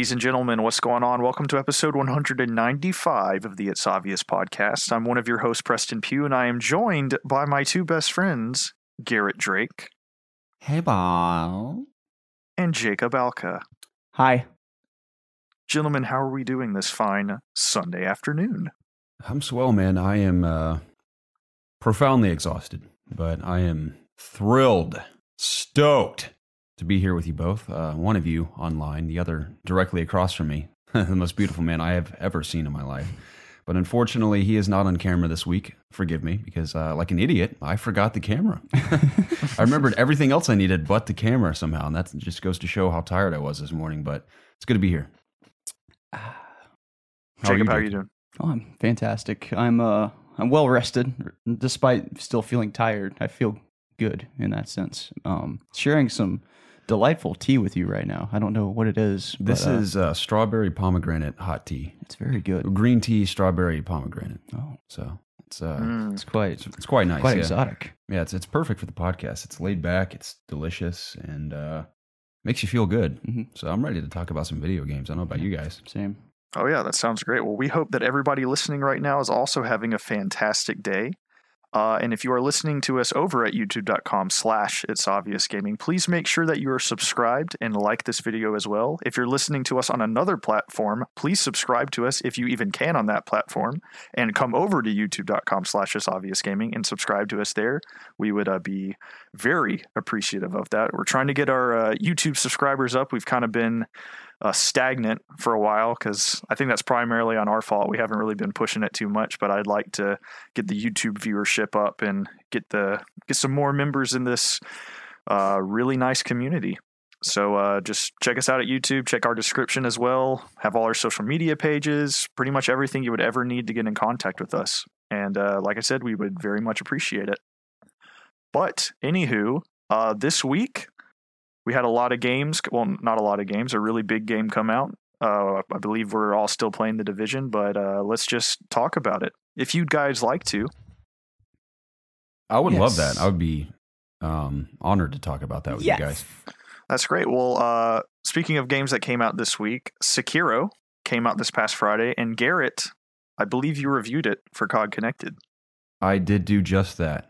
Ladies and gentlemen, what's going on? Welcome to episode 195 of the It's Obvious podcast. I'm one of your hosts, Preston Pugh, and I am joined by my two best friends, Garrett Drake. Hey, Bob. And Jacob Alka. Hi. Gentlemen, how are we doing this fine Sunday afternoon? I'm swell, man. I am profoundly exhausted, but I am thrilled, stoked to be here with you both. One of you online, the other directly across from me. The most beautiful man I have ever seen in my life. But unfortunately, he is not on camera this week. Forgive me, because like an idiot, I forgot the camera. I remembered everything else I needed but the camera somehow, and that just goes to show how tired I was this morning, but it's good to be here. Jacob, how are you doing? Oh, I'm fantastic. I'm well rested, despite still feeling tired. I feel good in that sense. Sharing some delightful tea with you right now. I don't know what it is. This is strawberry pomegranate hot tea. It's very good. Green tea, strawberry pomegranate. Oh, so it's quite nice. Quite exotic. Yeah, it's perfect for the podcast. It's laid back, it's delicious, and makes you feel good. Mm-hmm. So I'm ready to talk about some video games. I don't know about you guys. Same. Oh yeah, that sounds great. Well, we hope that everybody listening right now is also having a fantastic day. And if you are listening to us over at youtube.com/itsobviousgaming, please make sure that you are subscribed and like this video as well. If you're listening to us on another platform, please subscribe to us if you even can on that platform, and come over to youtube.com/itsobviousgaming and subscribe to us there. We would be very appreciative of that. We're trying to get our YouTube subscribers up. We've kind of been stagnant for a while because I think that's primarily on our fault. We haven't really been pushing it too much, but I'd like to get the YouTube viewership up and get some more members in this really nice community. So just check us out at YouTube, check our description as well, have all our social media pages, pretty much everything you would ever need to get in contact with us. And like I said, we would very much appreciate it. But anywho, this week, we had a lot of games, well, not a lot of games, a really big game come out. I believe we're all still playing The Division, but let's just talk about it. If you guys like to. I would love that. I would be honored to talk about that with you guys. That's great. Well, speaking of games that came out this week, Sekiro came out this past Friday, and Garrett, I believe you reviewed it for COD Connected. I did do just that.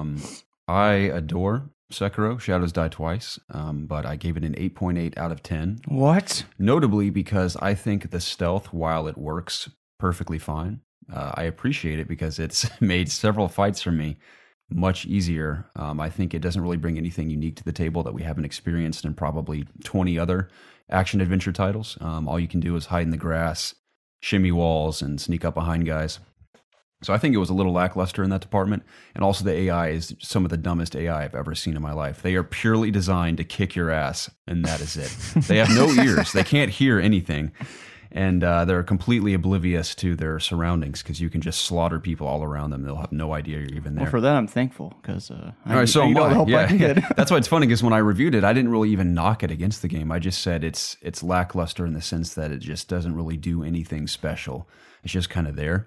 I adore Sekiro, Shadows Die Twice, but I gave it an 8.8 out of 10. What? Notably because I think the stealth, while it works perfectly fine, I appreciate it because it's made several fights for me much easier. I think it doesn't really bring anything unique to the table that we haven't experienced in probably 20 other action-adventure titles. All you can do is hide in the grass, shimmy walls, and sneak up behind guys. So I think it was a little lackluster in that department. And also the AI is some of the dumbest AI I've ever seen in my life. They are purely designed to kick your ass, and that is it. They have no ears. They can't hear anything. And they're completely oblivious to their surroundings because you can just slaughter people all around them. They'll have no idea you're even there. Well, for that, I'm thankful because I need the help I can get. That's why it's funny because when I reviewed it, I didn't really even knock it against the game. I just said it's lackluster in the sense that it just doesn't really do anything special. It's just kind of there.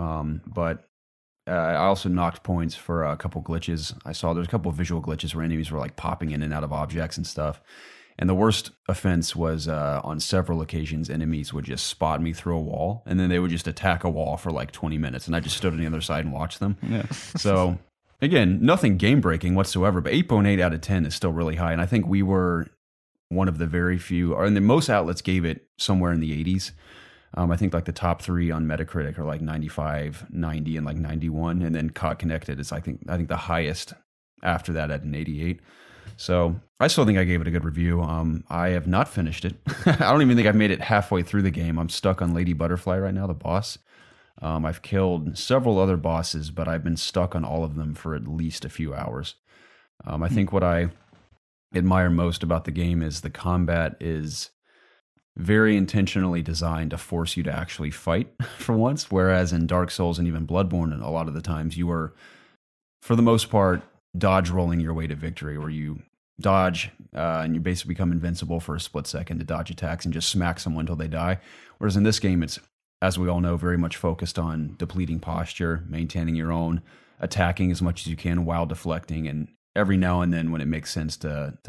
But I also knocked points for a couple glitches. I saw there's a couple of visual glitches where enemies were like popping in and out of objects and stuff. And the worst offense was on several occasions, enemies would just spot me through a wall, and then they would just attack a wall for like 20 minutes, and I just stood on the other side and watched them. Yeah. So, again, nothing game-breaking whatsoever, but 8.8 out of 10 is still really high, and I think we were one of the very few, or most outlets gave it somewhere in the 80s. I think like the top 3 on Metacritic are like 95, 90, and like 91, and then COD Connected is I think the highest after that at an 88. So I still think I gave it a good review. I have not finished it. I don't even think I've made it halfway through the game. I'm stuck on Lady Butterfly right now, the boss. I've killed several other bosses, but I've been stuck on all of them for at least a few hours. I think what I admire most about the game is the combat is very intentionally designed to force you to actually fight for once, whereas in Dark Souls and even Bloodborne, a lot of the times you are, for the most part, dodge rolling your way to victory, where you dodge and you basically become invincible for a split second to dodge attacks and just smack someone until they die. Whereas in this game, it's, as we all know, very much focused on depleting posture, maintaining your own, attacking as much as you can while deflecting, and every now and then when it makes sense to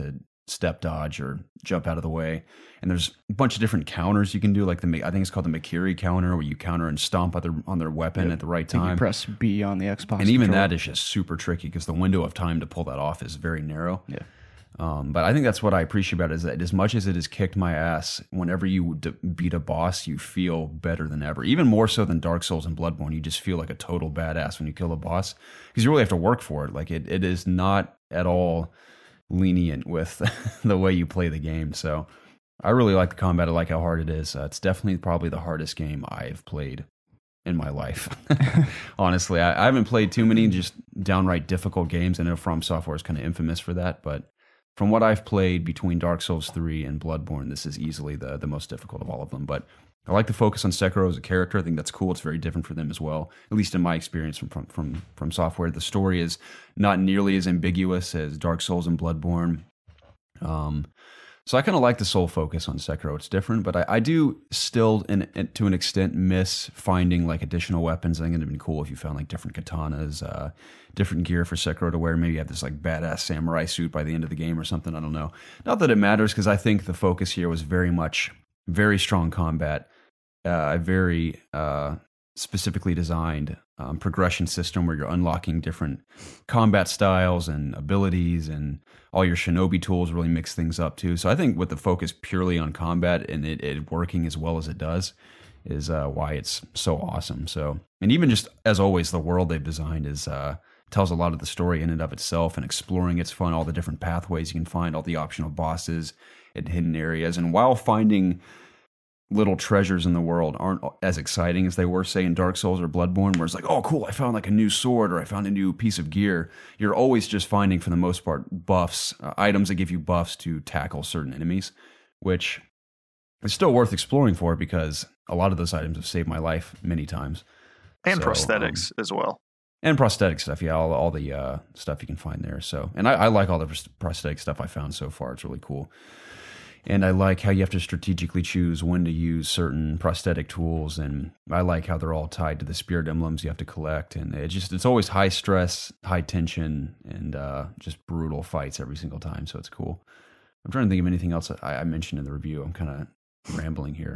step dodge or jump out of the way. And there's a bunch of different counters you can do, like I think it's called the McCreary counter, where you counter and stomp on their weapon at the right time. You press B on the Xbox. And even controller. that is just super tricky because the window of time to pull that off is very narrow. Yeah. But I think that's what I appreciate about it, is that as much as it has kicked my ass, whenever you beat a boss, you feel better than ever. Even more so than Dark Souls and Bloodborne, you just feel like a total badass when you kill a boss because you really have to work for it. Like it is not at all lenient with the way you play the game. So I really like the combat. I like how hard it is. It's definitely probably the hardest game I've played in my life. Honestly, I haven't played too many just downright difficult games. I know From Software is kind of infamous for that, but from what I've played between Dark Souls 3 and Bloodborne, this is easily the most difficult of all of them. But I like the focus on Sekiro as a character. I think that's cool. It's very different for them as well, at least in my experience from Software. The story is not nearly as ambiguous as Dark Souls and Bloodborne. So I kind of like the sole focus on Sekiro. It's different, but I do still, to an extent, miss finding like additional weapons. I think it'd been cool if you found like different katanas, different gear for Sekiro to wear. Maybe you have this like badass samurai suit by the end of the game or something. I don't know. Not that it matters, because I think the focus here was very strong combat, a very specifically designed progression system where you're unlocking different combat styles and abilities, and all your shinobi tools really mix things up too. So I think with the focus purely on combat and it working as well as it does is why it's so awesome. So, and even just as always, the world they've designed is tells a lot of the story in and of itself, and exploring it's fun. All the different pathways you can find, all the optional bosses and hidden areas, and while finding little treasures in the world aren't as exciting as they were, say, in Dark Souls or Bloodborne, where it's like, oh, cool, I found like a new sword or I found a new piece of gear. You're always just finding, for the most part, buffs, items that give you buffs to tackle certain enemies, which is still worth exploring for, because a lot of those items have saved my life many times. And prosthetics as well. And prosthetic stuff, yeah, all the stuff you can find there. So, and I like all the prosthetic stuff I found so far. It's really cool. And I like how you have to strategically choose when to use certain prosthetic tools, and I like how they're all tied to the spirit emblems you have to collect. And it's always high stress, high tension, and just brutal fights every single time. So it's cool. I'm trying to think of anything else I mentioned in the review. I'm kind of rambling here.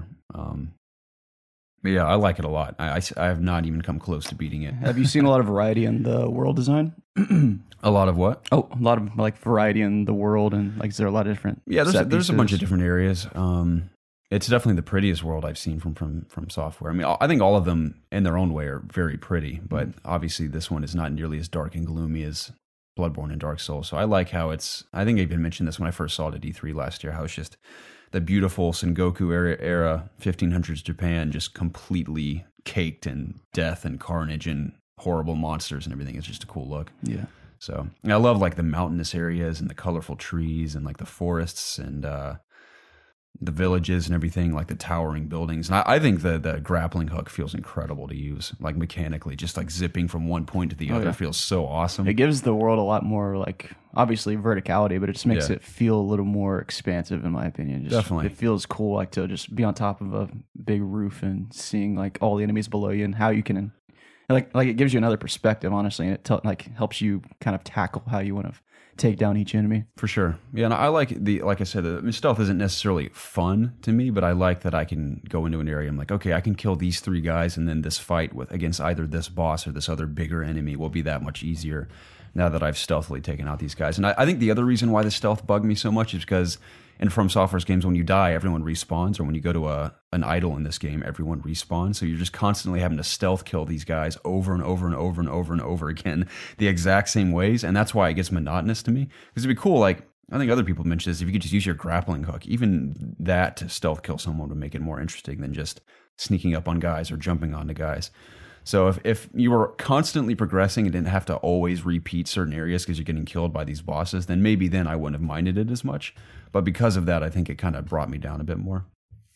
But yeah, I like it a lot. I have not even come close to beating it. Have you seen a lot of variety in the world design? A lot of what? Oh, a lot of like variety in the world, and like, is there a lot of different? Yeah, there's a bunch of different areas. It's definitely the prettiest world I've seen from Software. I mean, I think all of them in their own way are very pretty, but obviously this one is not nearly as dark and gloomy as Bloodborne and Dark Souls. So I like how it's. I think I even mentioned this when I first saw it at E3 last year. How it's just the beautiful Sengoku era 1500s Japan, just completely caked in death and carnage and horrible monsters and everything. It's just a cool look. Yeah. So I love like the mountainous areas and the colorful trees and like the forests and the villages and everything, like the towering buildings. And I think the grappling hook feels incredible to use, like mechanically, just like zipping from one point to the other feels so awesome. It gives the world a lot more, like, obviously verticality, but it just makes it feel a little more expansive, in my opinion. Just, definitely. It feels cool, like, to just be on top of a big roof and seeing like all the enemies below you and how you can, like it gives you another perspective, honestly, and it like helps you kind of tackle how you want to take down each enemy. For sure. Yeah, and I like like I said, stealth isn't necessarily fun to me, but I like that I can go into an area. I'm like, okay, I can kill these 3 guys, and then this fight against either this boss or this other bigger enemy will be that much easier now that I've stealthily taken out these guys. And I think the other reason why the stealth bugged me so much is because in From Software's games, when you die, everyone respawns, or when you go to an idol in this game, everyone respawns. So you're just constantly having to stealth kill these guys over and over and over and over and over again, the exact same ways. And that's why it gets monotonous to me. Because it'd be cool, like, I think other people mentioned this, if you could just use your grappling hook, even that to stealth kill someone would make it more interesting than just sneaking up on guys or jumping onto guys. So if you were constantly progressing and didn't have to always repeat certain areas because you're getting killed by these bosses, then maybe then I wouldn't have minded it as much. But because of that, I think it kind of brought me down a bit more.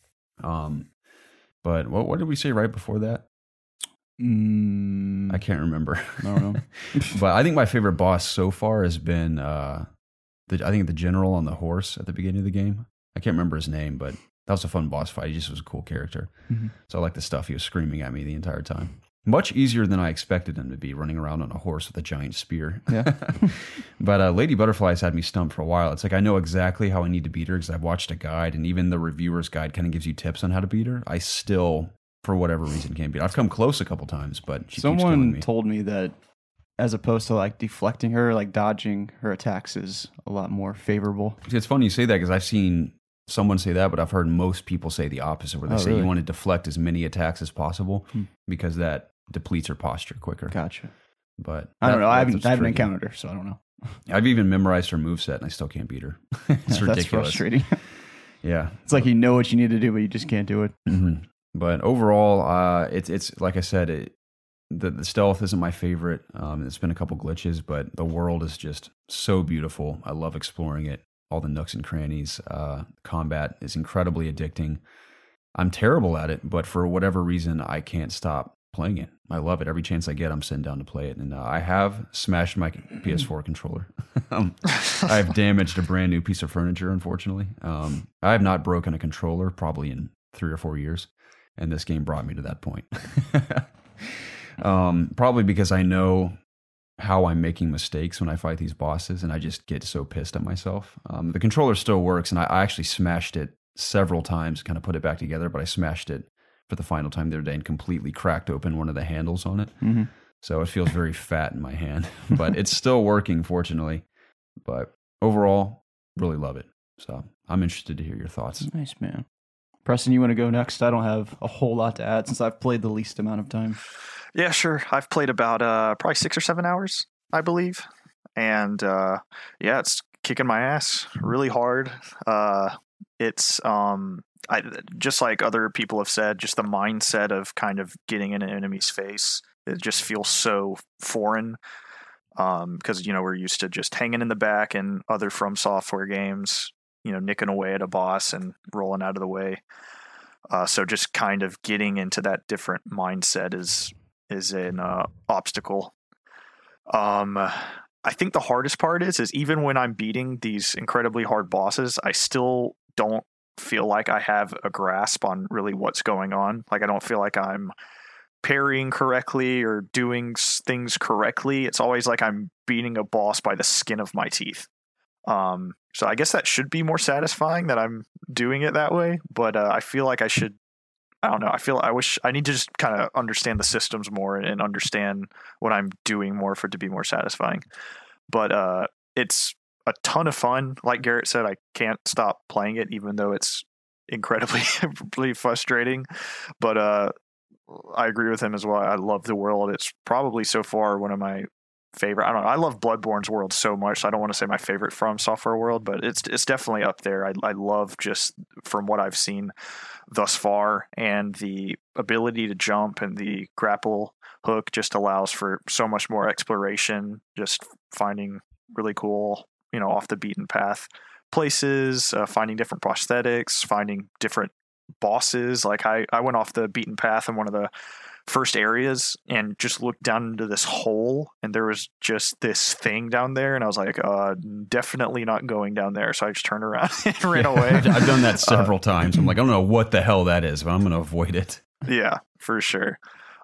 But what did we say right before that? I can't remember. I don't know. But I think my favorite boss so far has been I think the general on the horse at the beginning of the game. I can't remember his name, but that was a fun boss fight. He just was a cool character. Mm-hmm. So I like the stuff he was screaming at me the entire time. much easier than I expected him to be, running around on a horse with a giant spear. Yeah. But Lady Butterfly's had me stumped for a while. It's like I know exactly how I need to beat her because I've watched a guide, and even the reviewer's guide kind of gives you tips on how to beat her. I still, for whatever reason, can't beat her. I've come close a couple times, but she keeps killing Someone me. told me that as opposed to like deflecting her, like dodging her attacks is a lot more favorable. It's funny you say that because I've seen someone say that, but I've heard most people say the opposite, where they say really? you want to deflect as many attacks as possible because that depletes her posture quicker. Gotcha. But I don't know. I haven't tricky. encountered her, so I don't know. I've even memorized her moveset and I still can't beat her. It's That's ridiculous. frustrating. Yeah. It's like you know what you need to do, but you just can't do it. Mm-hmm. But overall, it's like I said, the stealth isn't my favorite. It's been a couple glitches, but the world is just so beautiful. I love exploring it. All the nooks and crannies. Combat is incredibly addicting. I'm terrible at it, but for whatever reason, I can't stop playing it. I love it. Every chance I get, I'm sitting down to play it. And I have smashed my PS4 controller. I have damaged a brand new piece of furniture, unfortunately. I have not broken a controller probably in 3 or 4 years. And this game brought me to that point. Probably because I know how I'm making mistakes when I fight these bosses, and I just get so pissed at myself. The controller still works, and I actually smashed it several times, kind of put it back together, but I smashed it for the final time the other day and completely cracked open one of the handles on it. Mm-hmm. So it feels very fat in my hand, but it's still working, fortunately. But overall, really love it. So I'm interested to hear your thoughts. Nice, man. Preston, you want to go next? I don't have a whole lot to add since I've played the least amount of time. Yeah, sure. I've played about probably 6 or 7 hours, I believe. And yeah, it's kicking my ass really hard. It's just like other people have said, just the mindset of kind of getting in an enemy's face, it just feels so foreign. Because, we're used to just hanging in the back in other From Software games, nicking away at a boss and rolling out of the way. So just kind of getting into that different mindset is an obstacle. I think the hardest part is even when I'm beating these incredibly hard bosses, I still don't feel like I have a grasp on really what's going on. Like I don't feel like I'm parrying correctly or doing things correctly. It's always like I'm beating a boss by the skin of my teeth. So I guess that should be more satisfying that I'm doing it that way, but I feel like I should. I don't know. I need to just kind of understand the systems more and understand what I'm doing more for it to be more satisfying. But it's a ton of fun. Like Garrett said, I can't stop playing it, even though it's incredibly frustrating. But I agree with him as well. I love the world. It's probably so far one of my favorite. I don't know. I love Bloodborne's world so much. So I don't want to say my favorite From Software world, but it's definitely up there. I love just from what I've seen thus far, and the ability to jump and the grapple hook just allows for so much more exploration, just finding really cool, off the beaten path places, finding different prosthetics, finding different bosses. Like I went off the beaten path in one of the first areas and just looked down into this hole, and there was just this thing down there, and I was like, definitely not going down there. So I just turned around and ran away. I've done that several times. I'm like, I don't know what the hell that is, but I'm going to avoid it. Yeah, for sure.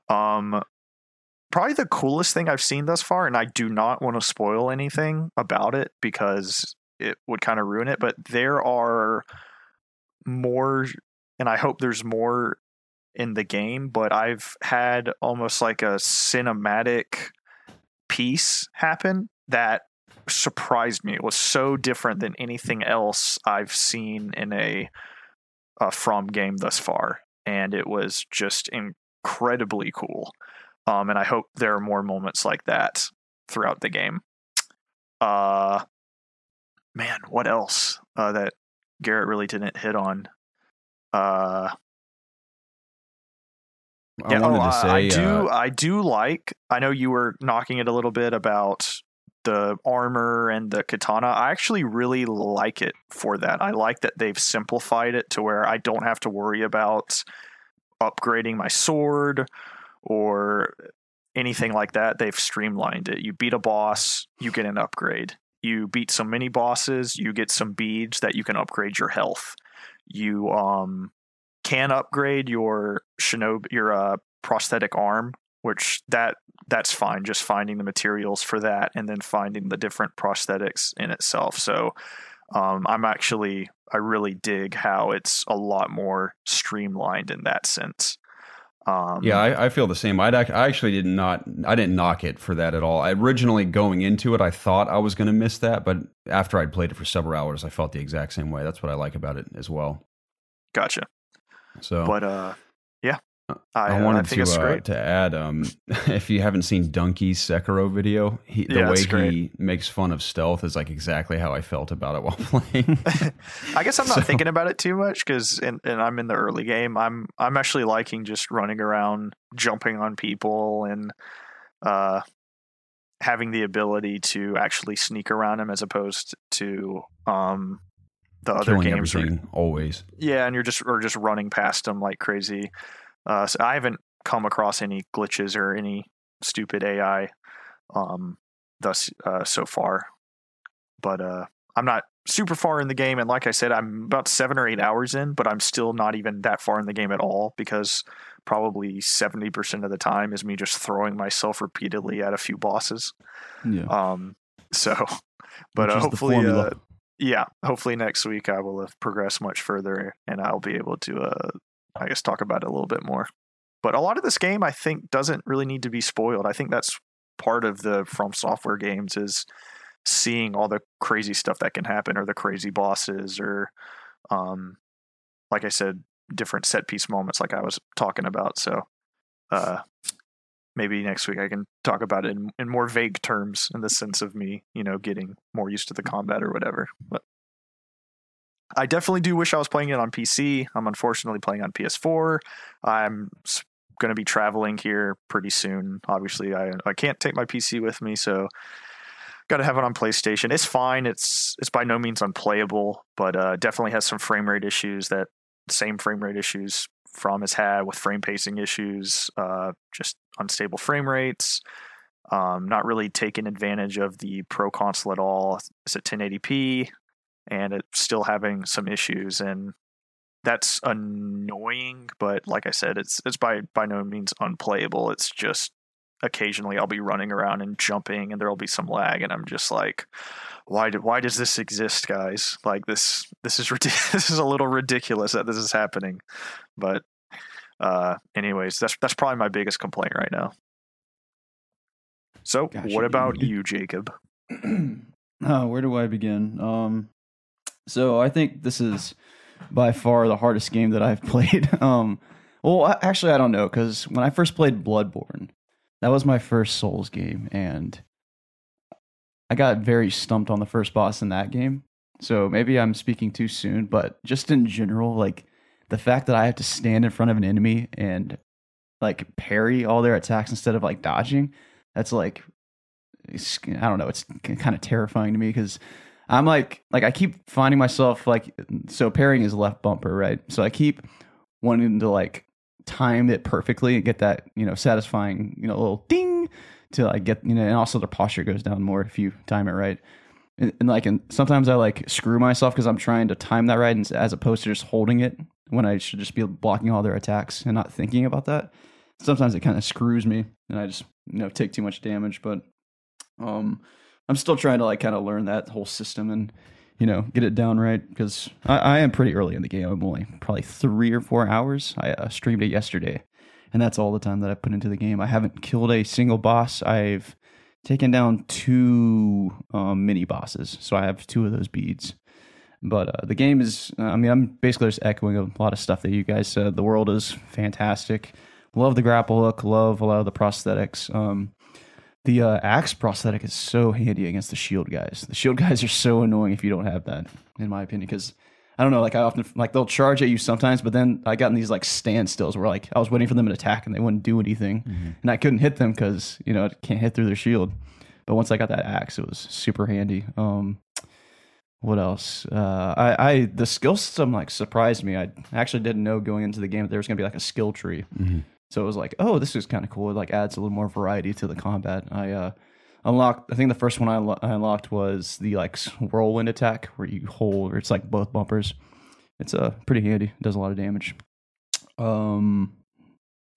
Probably the coolest thing I've seen thus far, and I do not want to spoil anything about it because it would kind of ruin it, but there are more, and I hope there's more in the game, but I've had almost like a cinematic piece happen that surprised me. It was so different than anything else I've seen in a From game thus far, and it was just incredibly cool. And I hope there are more moments like that throughout the game. Man, what else that Garrett really didn't hit on? I do like. I know you were knocking it a little bit about the armor and the katana. I actually really like it for that. I like that they've simplified it to where I don't have to worry about upgrading my sword or anything like that. They've streamlined it. You beat a boss, you get an upgrade. You beat some mini bosses, you get some beads that you can upgrade your health. You can upgrade your prosthetic arm which that's fine. Just finding the materials for that and then finding the different prosthetics in itself. So I really dig how it's a lot more streamlined in that sense. I feel the same. I actually didn't knock it for that at all. Originally going into it, I thought I was going to miss that, but after I'd played it for several hours, I felt the exact same way. That's what I like about it as well. Gotcha. So, but yeah, I wanted think it's great. To add, if you haven't seen Donkey's Sekiro video, the way he makes fun of stealth is like exactly how I felt about it while playing. I guess I'm not thinking about it too much because, and I'm in the early game. I'm actually liking just running around, jumping on people, and having the ability to actually sneak around them as opposed to the other games. Always. Yeah, and you're just running past them like crazy. So I haven't come across any glitches or any stupid AI so far. But I'm not super far in the game, and like I said, I'm about 7 or 8 hours in, but I'm still not even that far in the game at all because probably 70% of the time is me just throwing myself repeatedly at a few bosses. Yeah. But hopefully hopefully next week I will have progressed much further and I'll be able to I guess talk about it a little bit more. But a lot of this game I think doesn't really need to be spoiled. I think that's part of the From Software games is seeing all the crazy stuff that can happen or the crazy bosses or like I said, different set piece moments like I was talking about. So maybe next week I can talk about it in more vague terms in the sense of me, getting more used to the combat or whatever. But I definitely do wish I was playing it on PC. I'm unfortunately playing on PS4. I'm going to be traveling here pretty soon. Obviously, I can't take my PC with me, so got to have it on PlayStation. It's fine. It's by no means unplayable, but definitely has some frame rate issues that same frame rate issues From has had with frame pacing issues, just unstable frame rates, not really taking advantage of the Pro console at all. It's at 1080p. And it's still having some issues, and that's annoying. But like I said, it's by no means unplayable. It's just occasionally I'll be running around and jumping, and there'll be some lag, and I'm just like, why does this exist, guys? Like this is this is a little ridiculous that this is happening. But anyways, that's probably my biggest complaint right now. So Gotcha. What about you, Jacob? Where do I begin? So I think this is by far the hardest game that I've played. Actually, I don't know, because when I first played Bloodborne, that was my first Souls game, and I got very stumped on the first boss in that game. So maybe I'm speaking too soon, but just in general, like the fact that I have to stand in front of an enemy and like parry all their attacks instead of like dodging, that's like, I don't know, it's kind of terrifying to me because I'm like I keep finding myself like, so parrying is left bumper, right? So I keep wanting to like time it perfectly and get that, satisfying, little ding to like get, and also the posture goes down more if you time it right. And sometimes I like screw myself because I'm trying to time that right, and as opposed to just holding it when I should just be blocking all their attacks and not thinking about that. Sometimes it kind of screws me and I just, take too much damage, but I'm still trying to like kind of learn that whole system and, get it down right, because I am pretty early in the game. I'm only probably 3 or 4 hours. I streamed it yesterday, and that's all the time that I put into the game. I haven't killed a single boss. I've taken down 2 mini bosses, so I have 2 of those beads. But the game is, I'm basically just echoing a lot of stuff that you guys said. The world is fantastic. Love the grapple hook. Love a lot of the prosthetics. The axe prosthetic is so handy against the shield guys. The shield guys are so annoying if you don't have that, in my opinion, because I don't know, like I often, like they'll charge at you sometimes, but then I got in these like standstills where like I was waiting for them to attack and they wouldn't do anything, and I couldn't hit them because, it can't hit through their shield. But once I got that axe, it was super handy. What else? The skill system like surprised me. I actually didn't know going into the game that there was going to be like a skill tree. So it was like, oh, this is kind of cool. It like adds a little more variety to the combat. I unlocked, I think the first one I unlocked was the like whirlwind attack where you hold, or it's like both bumpers. It's pretty handy. It does a lot of damage.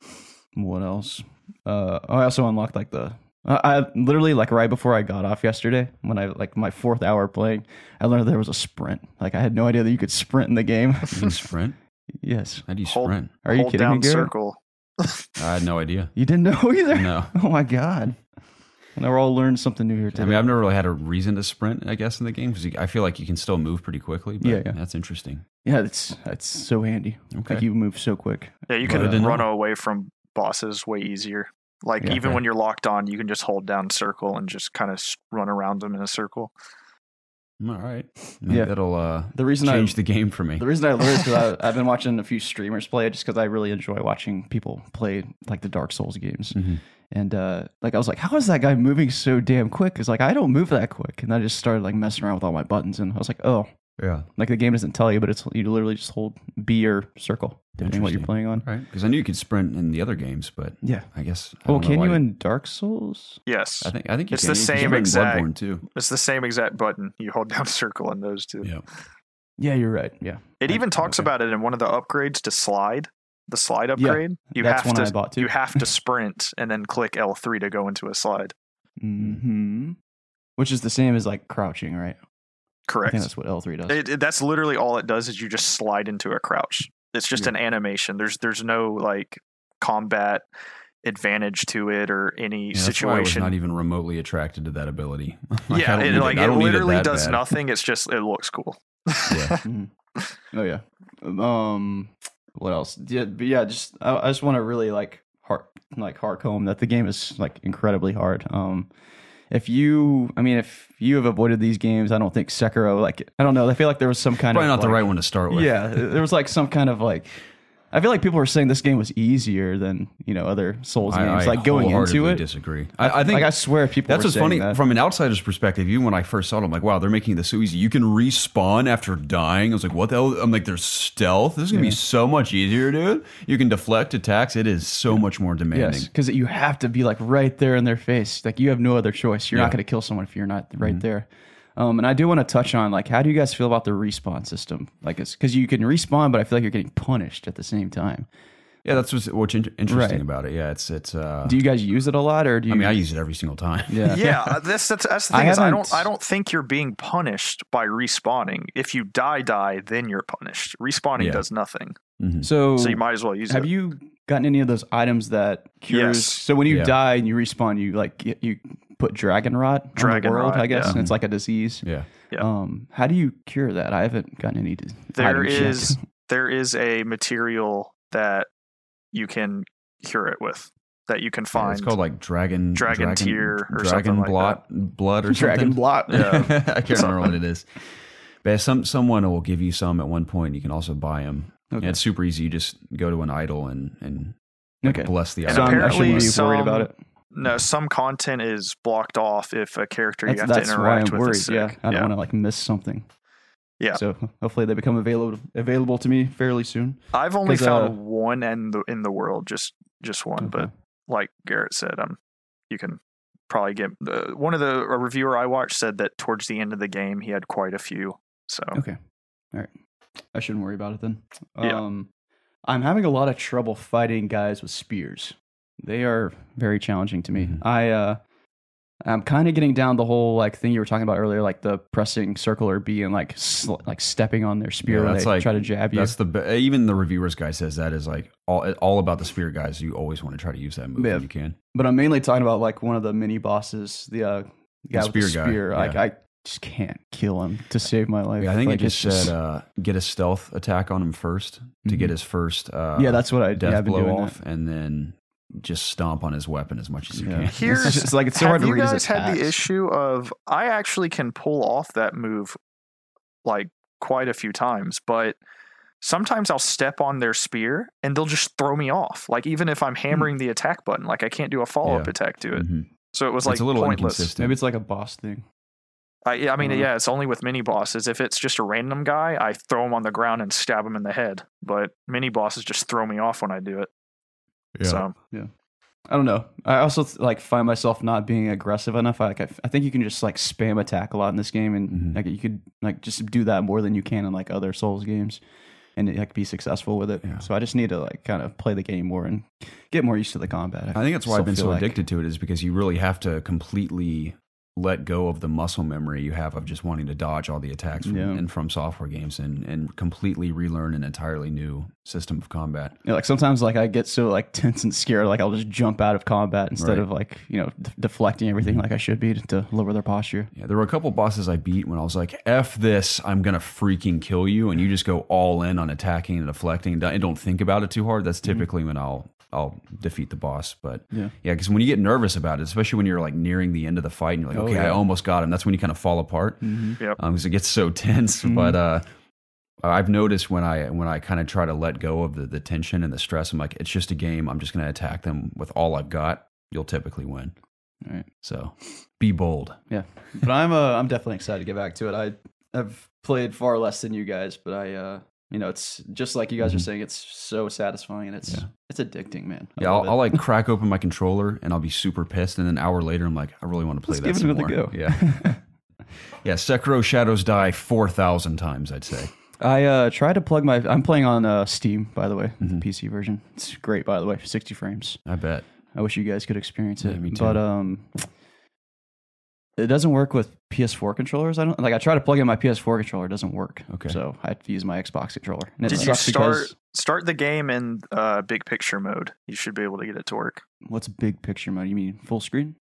What else? I also unlocked like I literally like right before I got off yesterday, when I like my 4th hour playing, I learned there was a sprint. Like I had no idea that you could sprint in the game. You can sprint? Yes. How do you sprint? Are you Hold kidding me, down Garrett? circle. I had no idea. You didn't know either? No. Oh my god. And we're all learning something new here today. I mean, I've never really had a reason to sprint, I guess, in the game, because I feel like you can still move pretty quickly. But Yeah. That's interesting. Yeah, that's so handy. Okay. Like you move so quick. Yeah, you But I can didn't run know. away from bosses way easier. Like Yeah, even okay. when you're locked on, you can just hold down circle and just kind of run around them in a circle. All right. Maybe Yeah. that'll The reason change the game for me. The reason I learned is because I've been watching a few streamers play it, just because I really enjoy watching people play like the Dark Souls games. Mhm. And like I was like, how is that guy moving so damn quick? Because like I don't move that quick, and I just started like messing around with all my buttons, and I was like, oh, Yeah. like the game doesn't tell you, but it's you literally just hold B or circle depending what you're Interesting. playing on. Right. Because I knew you could sprint in the other games, but Yeah. I guess. I Well, don't know can why you in Dark Souls? Yes. I think you It's can. the You can same sprint in exact- Bloodborne too. It's the same exact button. You hold down circle in those two. Yeah. Yeah, you're right. Yeah. It even talks Okay. about it in one of the upgrades to slide. The slide upgrade. that's one I bought too. You have to sprint and then click L3 to go into a slide. Hmm. Which is the same as like crouching, right? I Correct. think that's what L3 does. That's literally all it does is you just slide into a crouch. It's just an animation. There's no like combat advantage to it or any Yeah, that's why I was situation. not even remotely attracted to that ability. Like, Yeah, I don't it, need like I it don't need literally that does bad. nothing. It's just it looks cool. Yeah. Oh yeah. What else? Yeah, but yeah. Just I just want to really like hard home that the game is like incredibly hard. If you have avoided these games, I don't think Sekiro. Like I don't know. I feel like there was some kind Probably of not the like- right one to start with. Yeah, there was like some kind of like. I feel like people were saying this game was easier than other Souls games. Like going into wholeheartedly it. disagree. I think like I swear people. that's were what's saying funny that. from an outsider's perspective. Even when I first saw it, I'm like, wow, they're making this so easy. You can respawn after dying. I was like, what the hell? I'm like, there's stealth. This is gonna be so much easier, dude. You can deflect attacks. It is so much more demanding. Yes, because you have to be like right there in their face. Like you have no other choice. You're not Yeah. going to kill someone if you're not right there. And I do want to touch on like how do you guys feel about the respawn system? Like it's because you can respawn, but I feel like you're getting punished at the same time. Yeah, that's what's interesting Right. about it. Yeah, it's. Do you guys use it a lot, or do you? I mean, I use it every single time. yeah. Yeah, that's the thing. I Is I haven't- don't think you're being punished by respawning. If you die, then you're punished. Respawning Yeah. does nothing, Mhm. So, so you might as well use have it. you gotten any of those items that cures? Yes. So when you Yeah. die and you respawn, you like you put dragon rot on Dragon the world, rot, I guess, yeah. and it's like a disease. Yeah. Yeah. How do you cure that? I haven't gotten any. There items yet. there is a material that you can cure it with that you can Yeah, find. it's called like dragon tear or dragon something like blot, blood or Dragon something. blot. Yeah. I can't remember what it is. But someone will give you some at one point. You can also buy them. Okay. And it's super easy. You just go to an idol and Okay. bless the And idol. So I apparently shouldn't be worried about it. No, some content is blocked off if a character you have That's to why I'm interact with worried. is sick. Yeah, I don't want to like miss something. Yeah. So hopefully they become available to me fairly soon. I've only 'Cause, found one in the world, just one. Okay. But like Garrett said, you can probably get one of a reviewer I watched said that towards the end of the game he had quite a few. So Okay. All right. I shouldn't worry about it then. Yeah. I'm having a lot of trouble fighting guys with spears. They are very challenging to me. Mhm. I'm kind of getting down the whole like thing you were talking about earlier, like the pressing circle or B and like stepping on their spear Yeah, when that's they like- try to jab you. That's even the reviewers guy says that is like all about the spear guys. You always want to try to use that move Yeah. when you can. But I'm mainly talking about like one of the mini bosses, the guy with spear the guy, spear. Like yeah. I just can't kill him to save my life. Yeah, I think like, it just said get a stealth attack on him first to get his first yeah, that's what death I've been blow doing. off, and then just stomp on his weapon as much as you can. Here's it's like it's so hard have to you read his guys had the attacks. issue of I actually can pull off that move like quite a few times, but sometimes I'll step on their spear and they'll just throw me off. Like even if I'm hammering the attack button, like I can't do a follow-up Yeah. attack to it. Mhm. So it was like It's a little pointless. inconsistent. Maybe it's like a boss thing. I mean, Uh-huh. yeah, it's only with mini bosses. If it's just a random guy, I throw him on the ground and stab him in the head. But mini bosses just throw me off when I do it. Yeah. So I don't know. I also like find myself not being aggressive enough. I think you can just like spam attack a lot in this game, and Mhm. like you could like just do that more than you can in like other Souls games. and like be successful with it. Yeah. So I just need to like kind of play the game more and get more used to the combat. I think that's why I've been still so feel like- addicted to it, is because you really have to completely let go of the muscle memory you have of just wanting to dodge all the attacks from software games and completely relearn an entirely new system of combat. Yeah, like sometimes like I get so like tense and scared, like I'll just jump out of combat instead Right. of like, deflecting everything like I should be to lower their posture. Yeah, there were a couple bosses I beat when I was like, F this, I'm going to freaking kill you. And you just go all in on attacking and deflecting and don't think about it too hard. That's typically when I'll defeat the boss. But yeah, because when you get nervous about it, especially when you're like nearing the end of the fight and you're like, I almost got him. That's when you kind of fall apart. Yep. Because it gets so tense. But I've noticed when I kind of try to let go of the tension and the stress, I'm like, it's just a game. I'm just going to attack them with all I've got. You'll typically win. All right. So be bold. Yeah. But I'm definitely excited to get back to it. I've played far less than you guys, but it's just like you guys are saying, it's so satisfying and it's addicting, man. I'll like crack open my controller and I'll be super pissed. And then an hour later, I'm like, I really want to play Let's that give some it more. a go. Yeah. Yeah. Sekiro Shadows Die 4,000 times, I'd say. I tried to plug I'm playing on Steam, by the way, the PC version. It's great, by the way, 60 frames. I bet. I wish you guys could experience it. Yeah, me too. But it doesn't work with PS4 controllers. I try to plug in my PS4 controller, it doesn't work. Okay. So I have to use my Xbox controller. And it Did you sucks start the game in big picture mode? You should be able to get it to work. What's big picture mode? You mean full screen?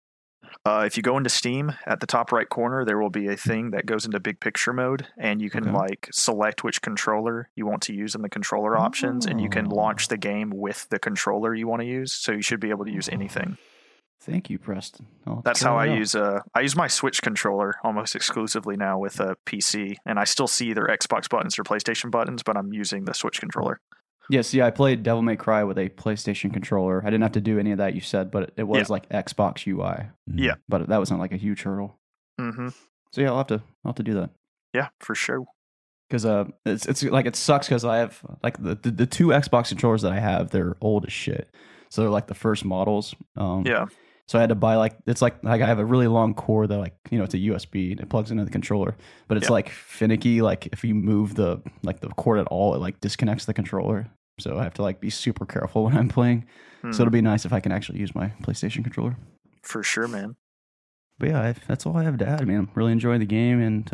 If you go into Steam, at the top right corner, there will be a thing that goes into big picture mode, and you can like select which controller you want to use in the controller options, and you can launch the game with the controller you want to use. So you should be able to use anything. Thank you, Preston. That's how I use my Switch controller almost exclusively now with a PC, and I still see either Xbox buttons or PlayStation buttons, but I'm using the Switch controller. Yes, I played Devil May Cry with a PlayStation controller. I didn't have to do any of that you said, but it was like Xbox UI. Yeah. But that wasn't like a huge hurdle. Mm-hmm. So yeah, I'll have to do that. Yeah, for sure. Because it's like it sucks because I have like the two Xbox controllers that I have, they're old as shit. So they're like the first models. Yeah. So I had to buy like I have a really long cord that it's a USB and it plugs into the controller, but it's like finicky. Like if you move the cord at all, it like disconnects the controller. So I have to like be super careful when I'm playing. So it'll be nice if I can actually use my PlayStation controller. For sure, man. But yeah, that's all I have to add. I mean, I'm really enjoying the game, and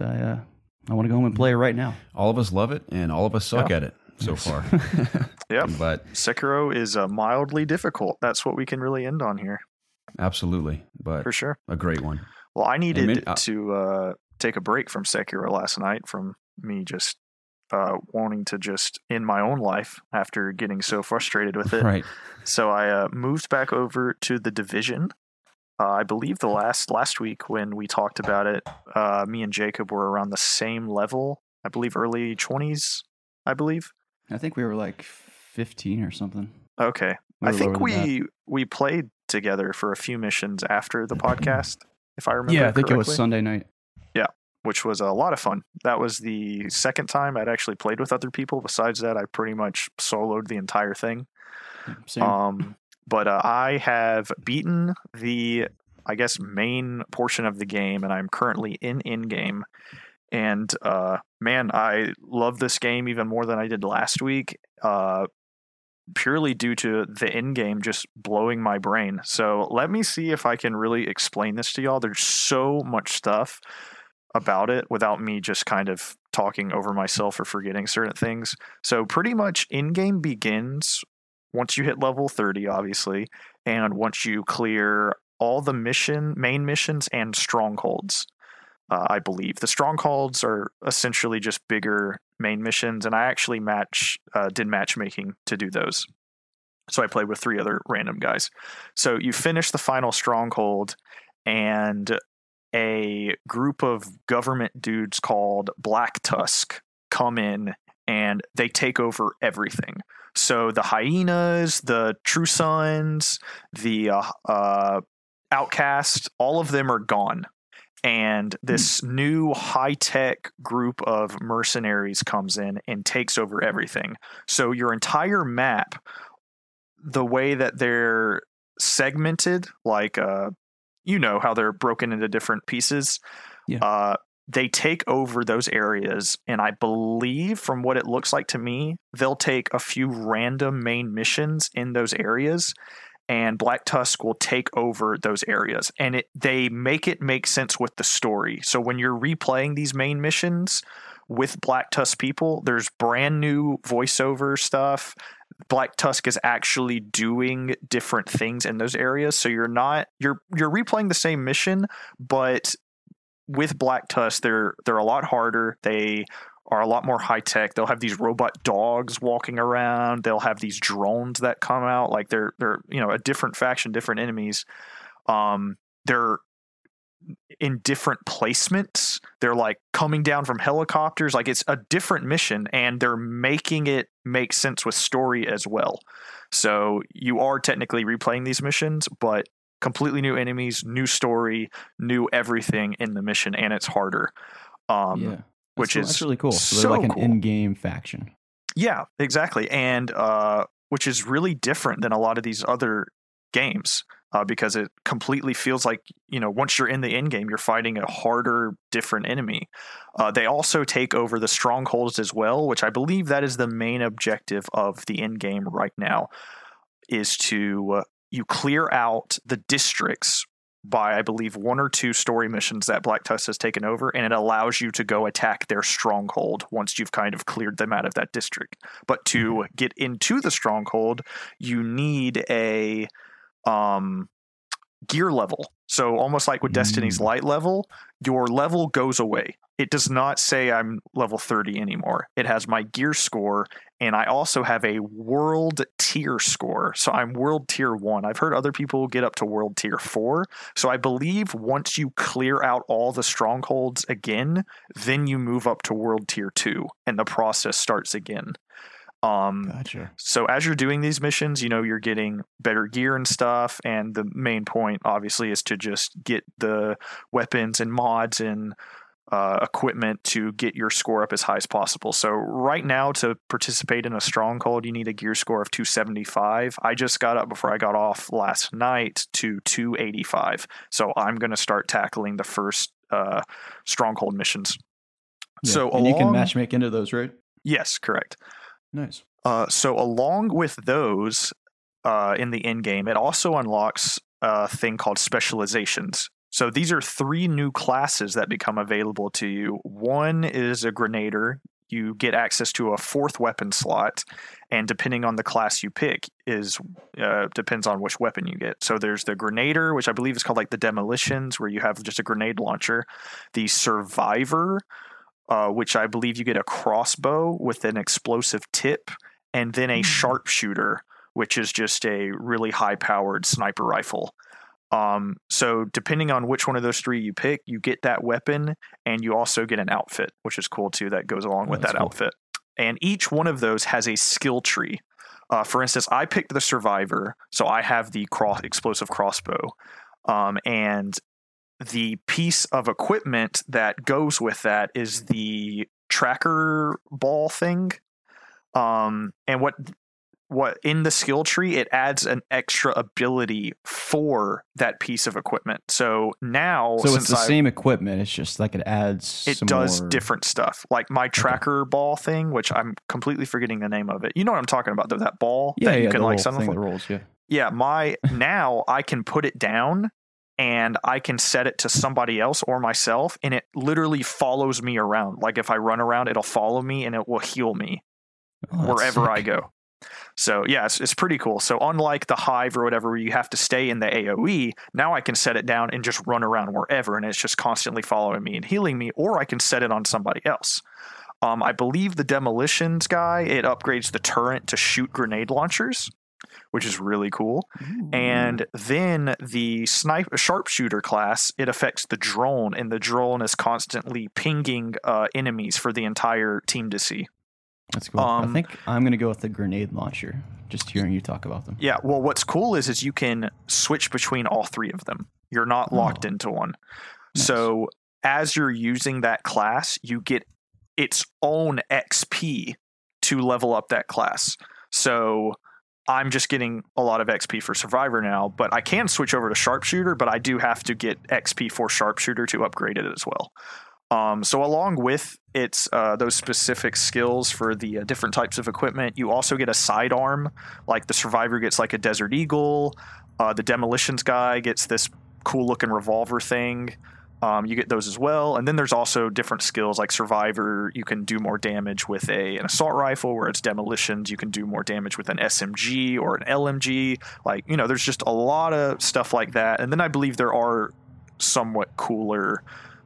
I want to go home and play it right now. All of us love it, and all of us suck at it so far. Yep. But Sekiro is mildly difficult. That's what we can really end on here. absolutely. But For sure. a great one. Well, I needed to take a break from Sekiro last night from me just wanting to just end my own life after getting so frustrated with it. Right. So I moved back over to The Division. I believe the last week when we talked about it, me and Jacob were around the same level. I believe early 20s, I believe. I think we were like 15 or something. Okay. We I were think lower than we played together for a few missions after the podcast, if I remember Yeah, I think it was correctly. Sunday night. Which was a lot of fun. That was the second time I'd actually played with other people. Besides that, I pretty much soloed the entire thing. Same. But I have beaten the, I guess, main portion of the game, and I'm currently in-game. And man, I love this game even more than I did last week, purely due to the in-game just blowing my brain. So let me see if I can really explain this to y'all. There's so much stuff about it without me just kind of talking over myself or forgetting certain things. So pretty much in-game begins once you hit level 30, obviously, and once you clear all the main missions and strongholds. I believe the strongholds are essentially just bigger main missions, and I actually did matchmaking to do those. So I played with 3 other random guys. So you finish the final stronghold, and a group of government dudes called Black Tusk come in and they take over everything. So the hyenas, the True Sons, the Outcast, all of them are gone. And this new high-tech group of mercenaries comes in and takes over everything. So your entire map, the way that they're segmented, like you know how they're broken into different pieces. Yeah. they take over those areas, and I believe from what it looks like to me, they'll take a few random main missions in those areas, and Black Tusk will take over those areas, and they make it make sense with the story. So when you're replaying these main missions with Black Tusk people, there's brand new voiceover stuff. Black Tusk is actually doing different things in those areas, so you're replaying the same mission, but with Black Tusk, they're a lot harder. They are a lot more high tech. They'll have these robot dogs walking around. They'll have these drones that come out. Like they're a different faction, different enemies. They're in different placements. They're like coming down from helicopters. Like it's a different mission, and they're making it make sense with story as well. So you are technically replaying these missions, but completely new enemies, new story, new everything in the mission, and it's harder. Which is really cool. So they're like an in-game faction. Yeah, exactly. And which is really different than a lot of these other games, because it completely feels like, once you're in the end game, you're fighting a harder, different enemy. They also take over the strongholds as well, which I believe that is the main objective of the end game right now, is to you clear out the districts by, I believe, 1 or 2 story missions that Black Tusk has taken over, and it allows you to go attack their stronghold once you've kind of cleared them out of that district. But to get into the stronghold, you need a gear level. So almost like with Destiny's Light level, your level goes away. It does not say I'm level 30 anymore. It has my gear score, and I also have a world tier score. So I'm world tier 1. I've heard other people get up to world tier 4. So I believe once you clear out all the strongholds again, then you move up to world tier 2, and the process starts again. Gotcha. So as you're doing these missions, you're getting better gear and stuff, and the main point obviously is to just get the weapons and mods and equipment to get your score up as high as possible. So right now, to participate in a stronghold, you need a gear score of 275. I just got up before I got off last night to 285. So I'm going to start tackling the first stronghold missions. Yeah. So and you can matchmake into those, right? Yes, correct. Nice. So along with those in the end game, it also unlocks a thing called specializations. So these are 3 new classes that become available to you. One is a Grenader. You get access to a 4th weapon slot, and depending on the class you pick depends on which weapon you get. So there's the Grenader, which I believe is called like the Demolitions, where you have just a grenade launcher. The Survivor, which I believe you get a crossbow with an explosive tip, and then a Sharpshooter, which is just a really high-powered sniper rifle. So depending on which one of those 3 you pick, you get that weapon, and you also get an outfit, which is cool too, that goes along with that outfit. And each one of those has a skill tree. For instance, I picked the Survivor, so I have the explosive crossbow. And the piece of equipment that goes with that is the tracker ball thing. And what in the skill tree, it adds an extra ability for that piece of equipment. So now, it's the same equipment. It's just like it adds. It does different stuff. Like my tracker ball thing, which I'm completely forgetting the name of it. You know what I'm talking about, though? That ball that you can like send thing that rolls. Yeah. Now I can put it down, and I can set it to somebody else or myself, and it literally follows me around. Like if I run around, it'll follow me and it will heal me wherever I go. So yeah, it's pretty cool. So unlike the Hive or whatever, where you have to stay in the AoE, now I can set it down and just run around wherever, and it's just constantly following me and healing me, or I can set it on somebody else. I believe the Demolitions guy, it upgrades the turret to shoot grenade launchers, which is really cool. Ooh. And then the Sharpshooter class, it affects the drone, and the drone is constantly pinging enemies for the entire team to see. That's cool. I think I'm going to go with the grenade launcher, just hearing you talk about them. Yeah, well, what's cool is you can switch between all 3 of them. You're not locked into one. Nice. So as you're using that class, you get its own XP to level up that class. So I'm just getting a lot of XP for Survivor now, but I can switch over to Sharpshooter, but I do have to get XP for Sharpshooter to upgrade it as well. So along with its those specific skills for the different types of equipment, you also get a sidearm. Like the Survivor gets like a Desert Eagle. The Demolitions guy gets this cool looking revolver thing. You get those as well. And then there's also different skills like Survivor. You can do more damage with an assault rifle, where it's Demolitions. You can do more damage with an SMG or an LMG. Like, you know, there's just a lot of stuff like that. And then I believe there are somewhat cooler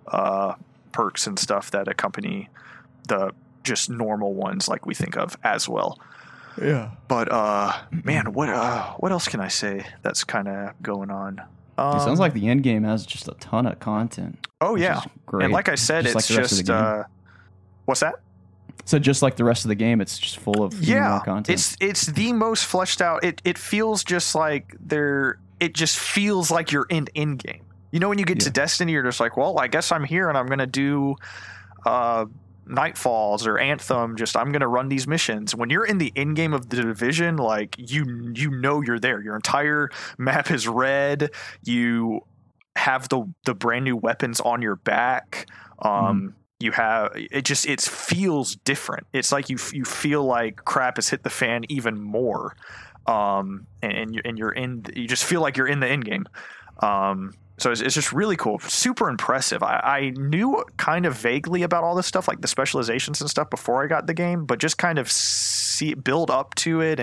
perks and stuff that accompany the just normal ones like we think of as well. Yeah. But man, what else can I say that's kind of going on? It sounds like the end game has just a ton of content. Oh yeah, great. And like I said, Just it's like the rest of just the game. what's that? So just like the rest of the game, it's just full of more content. It's the most fleshed out. It feels just like it just feels like you're in game. You know, when you get to Destiny, you're just like, well, I guess I'm here and I'm gonna do Nightfalls or Anthem. Just I'm gonna run these missions. When you're in the end game of the Division, like you know you're there. Your entire map is red. You have the brand new weapons on your back. You have it feels different. It's like you feel like crap has hit the fan even more. And you just feel like you're in the end game. So it's just really cool, super impressive. I knew kind of vaguely about all this stuff, like the specializations and stuff before I got the game, but just kind of building up to it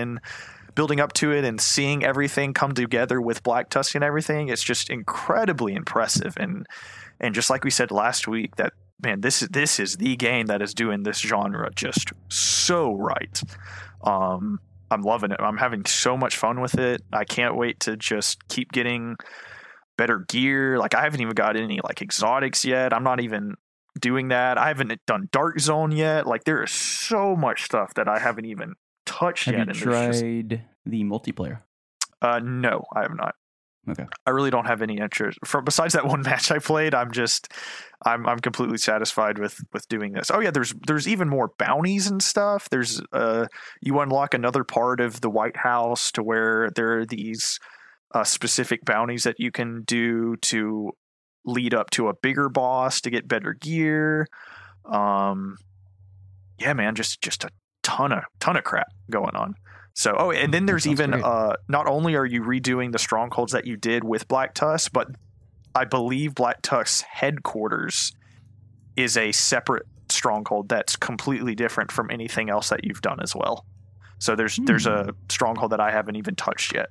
and seeing everything come together with Black Tusk and everything, it's just incredibly impressive. And just like we said last week, that man, this is the game that is doing this genre just so right. I'm loving it. I'm having so much fun with it. I can't wait to just keep getting better gear. Like I haven't even got any like exotics yet. I'm not even doing that. I haven't done Dark Zone yet. Like there is so much stuff that I haven't even touched yet. Have you tried the multiplayer? No, I have not. Okay. I really don't have any interest. Besides that one match I played, I'm completely satisfied with doing this. Oh yeah, there's even more bounties and stuff. There's you unlock another part of the White House to where there are these specific bounties that you can do to lead up to a bigger boss to get better gear. Yeah, man, just a ton of crap going on. So, and then there's even not only are you redoing the strongholds that you did with Black Tusk, but I believe Black Tusk's headquarters is a separate stronghold that's completely different from anything else that you've done as well. So there's a stronghold that I haven't even touched yet.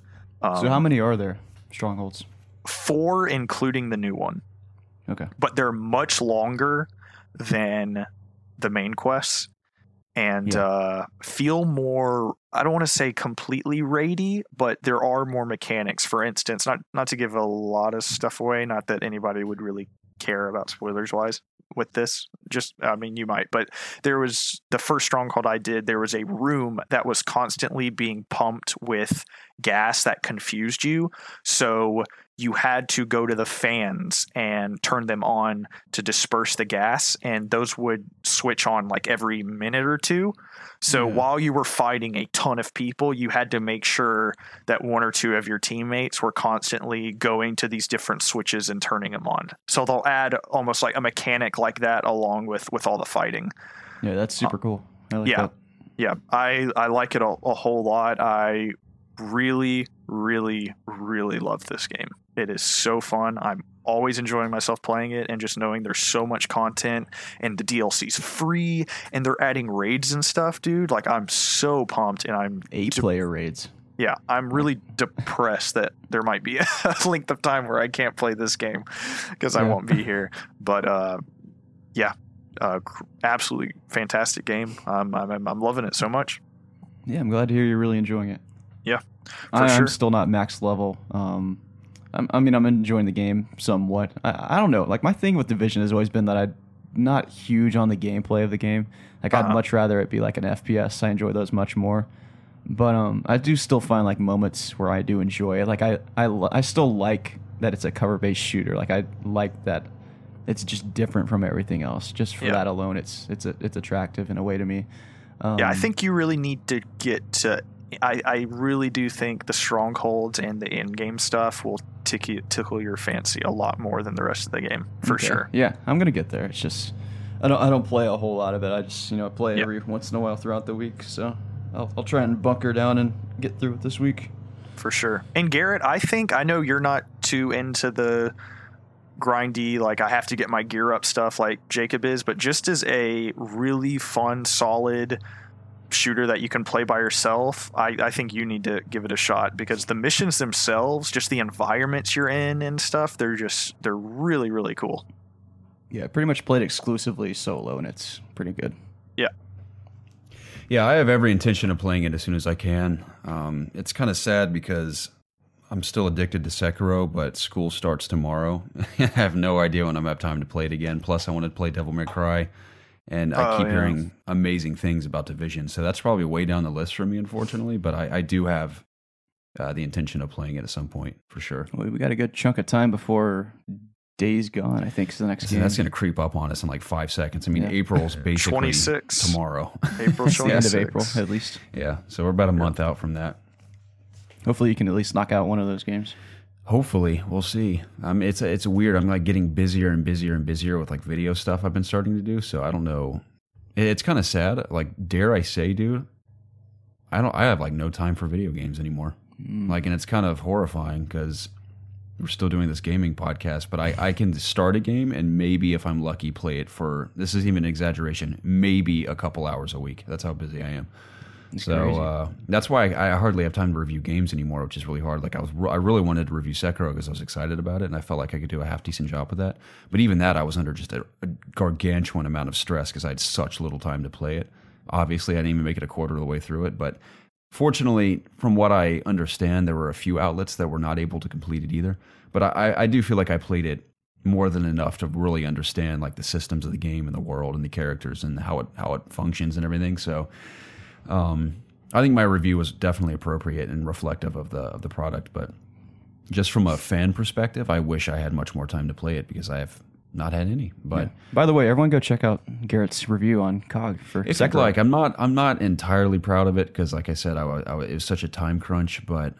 So how many are there strongholds? 4, including the new one. Okay. But they're much longer than the main quests and feel more, I don't want to say completely raidy, but there are more mechanics. For instance, not to give a lot of stuff away, not that anybody would really care about spoilers wise with this, just I mean you might, but there was the first stronghold I did, there was a room that was constantly being pumped with gas that confused you, so you had to go to the fans and turn them on to disperse the gas, and those would switch on like every minute or two. So while you were fighting a ton of people, you had to make sure that 1 or 2 of your teammates were constantly going to these different switches and turning them on. So they'll add almost like a mechanic like that along with all the fighting. Yeah, that's super cool. I like that. Yeah, I like it a whole lot. I really, really, really love this game. It is so fun. I'm always enjoying myself playing it, and just knowing there's so much content and the DLC's free and they're adding raids and stuff, dude. Like I'm so pumped, and I'm 8-player raids. Yeah, I'm really depressed that there might be a length of time where I can't play this game because I won't be here. But absolutely fantastic game. I'm loving it so much. Yeah, I'm glad to hear you're really enjoying it. Yeah, I'm still not max level. I'm enjoying the game somewhat. I don't know. Like my thing with Division has always been that I'm not huge on the gameplay of the game. Like I'd much rather it be like an FPS. I enjoy those much more. But I do still find like moments where I do enjoy it. Like I still like that it's a cover-based shooter. Like I like that it's just different from everything else. Just for that alone, it's attractive in a way to me. I think you really need to get to I really do think the strongholds and the in-game stuff will tickle your fancy a lot more than the rest of the game, for sure. Yeah, I'm gonna get there. It's just I don't play a whole lot of it. I just play every once in a while throughout the week. So I'll try and bunker down and get through it this week. For sure. And Garrett, I know you're not too into the grindy, like I have to get my gear up stuff like Jacob is, but just as a really fun, solid shooter that you can play by yourself, I think you need to give it a shot, because the missions themselves, just the environments you're in and stuff, they're really, really cool. Yeah, I pretty much played exclusively solo, and it's pretty good. Yeah, I have every intention of playing it as soon as I can. It's kind of sad because I'm still addicted to Sekiro, but school starts tomorrow. I have no idea when I'm going to have time to play it again. Plus, I want to play Devil May Cry, and I keep hearing amazing things about Division. So that's probably way down the list for me, unfortunately. But I do have the intention of playing it at some point, for sure. Well, we got a good chunk of time before Days Gone, I think, is the next game. That's going to creep up on us in like 5 seconds. I mean, April's basically 26 tomorrow. April 26. The end of April, at least. Yeah, so we're about a month out from that. Hopefully you can at least knock out one of those games. Hopefully, we'll see. It's weird. I'm like getting busier and busier and busier with like video stuff I've been starting to do. So I don't know. It's kind of sad. Like, dare I say, dude, I have like no time for video games anymore. Like, and it's kind of horrifying because we're still doing this gaming podcast, but I can start a game and maybe, if I'm lucky, play it for, this is even an exaggeration, maybe a couple hours a week. That's how busy I am. That's why I hardly have time to review games anymore, which is really hard. Like I really wanted to review Sekiro because I was excited about it, and I felt like I could do a half decent job with that. But even that, I was under just a gargantuan amount of stress because I had such little time to play it. Obviously, I didn't even make it a quarter of the way through it, but fortunately, from what I understand, there were a few outlets that were not able to complete it either. But I do feel like I played it more than enough to really understand like the systems of the game and the world and the characters and how it functions and everything. So I think my review was definitely appropriate and reflective of the product. But just from a fan perspective, I wish I had much more time to play it because I have not had any. But by the way, everyone go check out Garrett's review on COG for Sekiro. Like I'm not entirely proud of it because, like I said, it was such a time crunch. But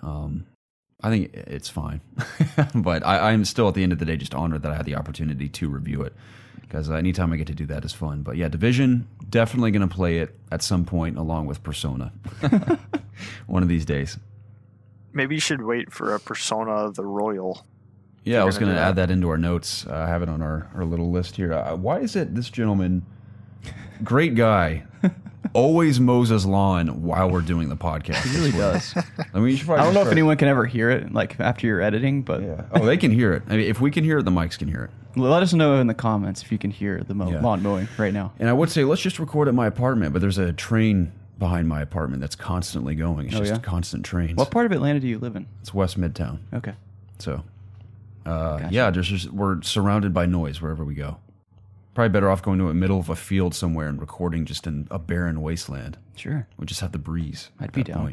I think it's fine. But I'm still, at the end of the day, just honored that I had the opportunity to review it, because anytime I get to do that is fun. But yeah, Division, definitely going to play it at some point along with Persona. One of these days. Maybe you should wait for a Persona the Royal. Yeah, I was going to add that into our notes. I have it on our little list here. Why is it this gentleman, great guy, always mows his lawn while we're doing the podcast? He really does. I mean, you should probably I don't know if anyone can ever hear it, like after you're editing, but yeah. Oh, they can hear it. I mean, if we can hear it, the mics can hear it. Let us know in the comments if you can hear the lawn mowing right now. And I would say let's just record at my apartment, but there's a train behind my apartment that's constantly going. It's just constant trains. What part of Atlanta do you live in? It's West Midtown. Okay. So, yeah, we're surrounded by noise wherever we go. Probably better off going to the middle of a field somewhere and recording just in a barren wasteland. Sure. We just have the breeze. I'd be down. Point.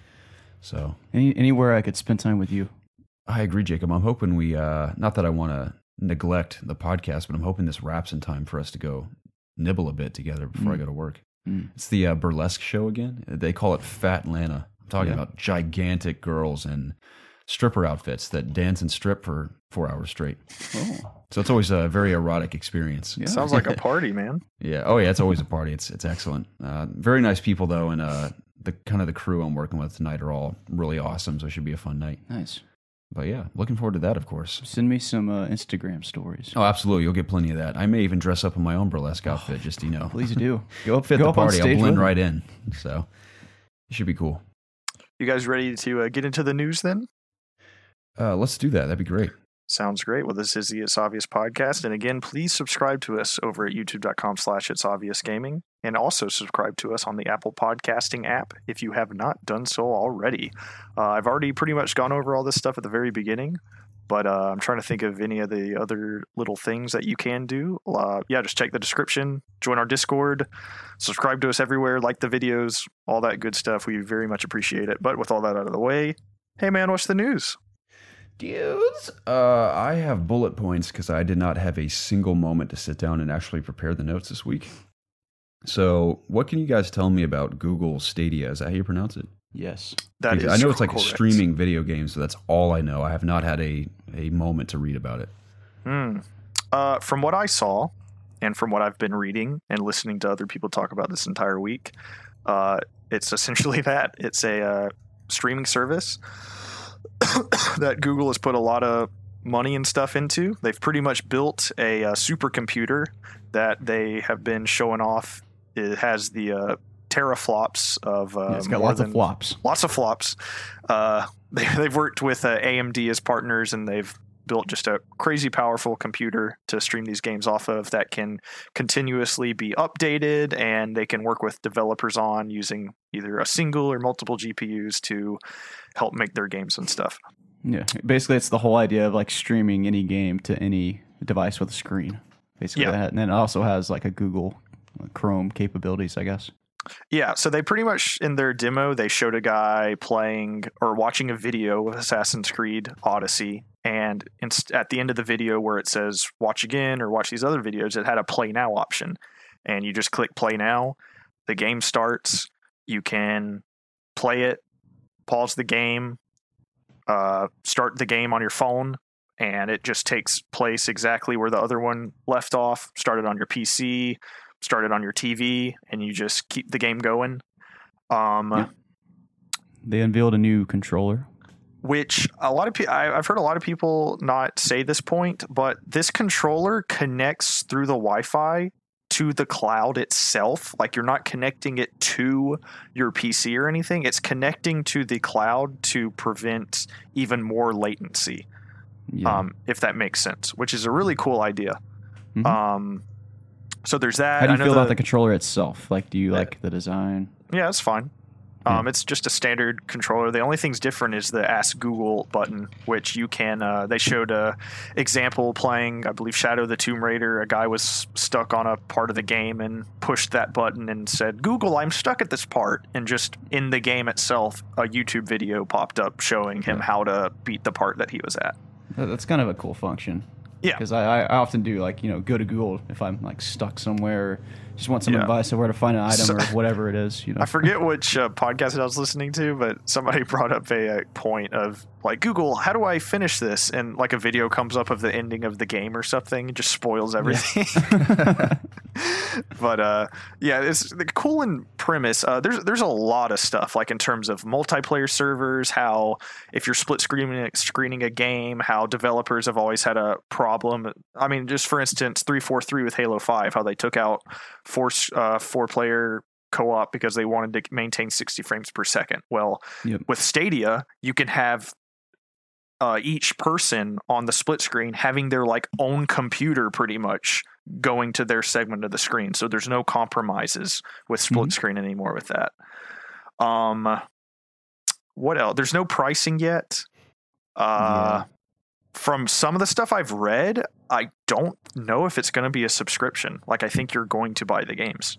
So anywhere I could spend time with you. I agree, Jacob. I'm hoping we, not that I want to neglect the podcast, but I'm hoping this wraps in time for us to go nibble a bit together before I go to work. It's the burlesque show again. They call it Fat Lana. I'm talking about gigantic girls in stripper outfits that dance and strip for 4 hours straight. Oh. So it's always a very erotic experience. Yeah. Sounds like a party, man. Yeah. Oh yeah, it's always a party. It's excellent. Very nice people though, and the crew I'm working with tonight are all really awesome. So it should be a fun night. Nice. But yeah, looking forward to that, of course. Send me some Instagram stories. Oh, absolutely. You'll get plenty of that. I may even dress up in my own burlesque outfit, just, Please do. Go fit go the up party. On stage I'll blend right in. So it should be cool. You guys ready to get into the news then? Let's do that. That'd be great. Sounds great. Well, this is the It's Obvious podcast. And again, please subscribe to us over at youtube.com/itsobviousgaming. And also subscribe to us on the Apple Podcasting app if you have not done so already. I've already pretty much gone over all this stuff at the very beginning, but I'm trying to think of any of the other little things that you can do. Just check the description, join our Discord, subscribe to us everywhere, like the videos, all that good stuff. We very much appreciate it. But with all that out of the way, hey man, what's the news? Dudes, I have bullet points because I did not have a single moment to sit down and actually prepare the notes this week. So what can you guys tell me about Google Stadia? Is that how you pronounce it? Yes. That is I know it's like correct. streaming video games, so that's all I know. I have not had a moment to read about it. From what I saw, and from what I've been reading and listening to other people talk about this entire week, it's essentially that. It's a streaming service that Google has put a lot of money and stuff into. They've pretty much built a supercomputer that they have been showing off. It has the teraflops of It's got lots of flops. Lots of flops. They've worked with AMD as partners, and they've built just a crazy powerful computer to stream these games off of that can continuously be updated, and they can work with developers on using either a single or multiple GPUs to help make their games and stuff. Yeah. Basically, it's the whole idea of like streaming any game to any device with a screen. Basically, Yeah. and then it also has like a Google Chrome capabilities, I guess. Yeah, so they pretty much, in their demo, they showed a guy playing or watching a video of Assassin's Creed Odyssey, and at the end of the video where it says watch again or watch these other videos, it had a play now option, and you just click play now, the game starts, you can play it, pause the game, start the game on your phone, and it just takes place exactly where the other one left off. Started on your PC, started on your TV, and you just keep the game going. They unveiled a new controller. Which a lot of people, I've heard a lot of people not say this point, but this controller connects through the Wi-Fi to the cloud itself. Like, you're not connecting it to your PC or anything. It's connecting to the cloud to prevent even more latency. Yeah. If that makes sense, which is a really cool idea. Mhm. So there's that. How do I you know feel about the controller itself? Like, do you like the design? Yeah, it's fine. Yeah. It's just a standard controller. The only thing's different is the Ask Google button, which you can. They showed a example playing, I believe, Shadow of the Tomb Raider. A guy was stuck on a part of the game and pushed that button and said, "Google, I'm stuck at this part." And just in the game itself, a YouTube video popped up showing him how to beat the part that he was at. That's kind of a cool function. Yeah. Because I often do, like, go to Google if I'm like stuck somewhere, or just want some advice of where to find an item or whatever it is. I forget which podcast I was listening to, but somebody brought up a point of like, Google, how do I finish this? And like a video comes up of the ending of the game or something. It just spoils everything. Yeah. But yeah, it's the cool in premise. There's a lot of stuff, like in terms of multiplayer servers, how if you're split screening a game, how developers have always had a problem. I mean, just for instance, 343 with Halo 5, how they took out four-player co-op because they wanted to maintain 60 frames per second. Well, with Stadia, you can have each person on the split screen having their like own computer pretty much going to their segment of the screen. So there's no compromises with split screen anymore with that. What else? There's no pricing yet. From some of the stuff I've read, I don't know if it's going to be a subscription. Like, I think you're going to buy the games.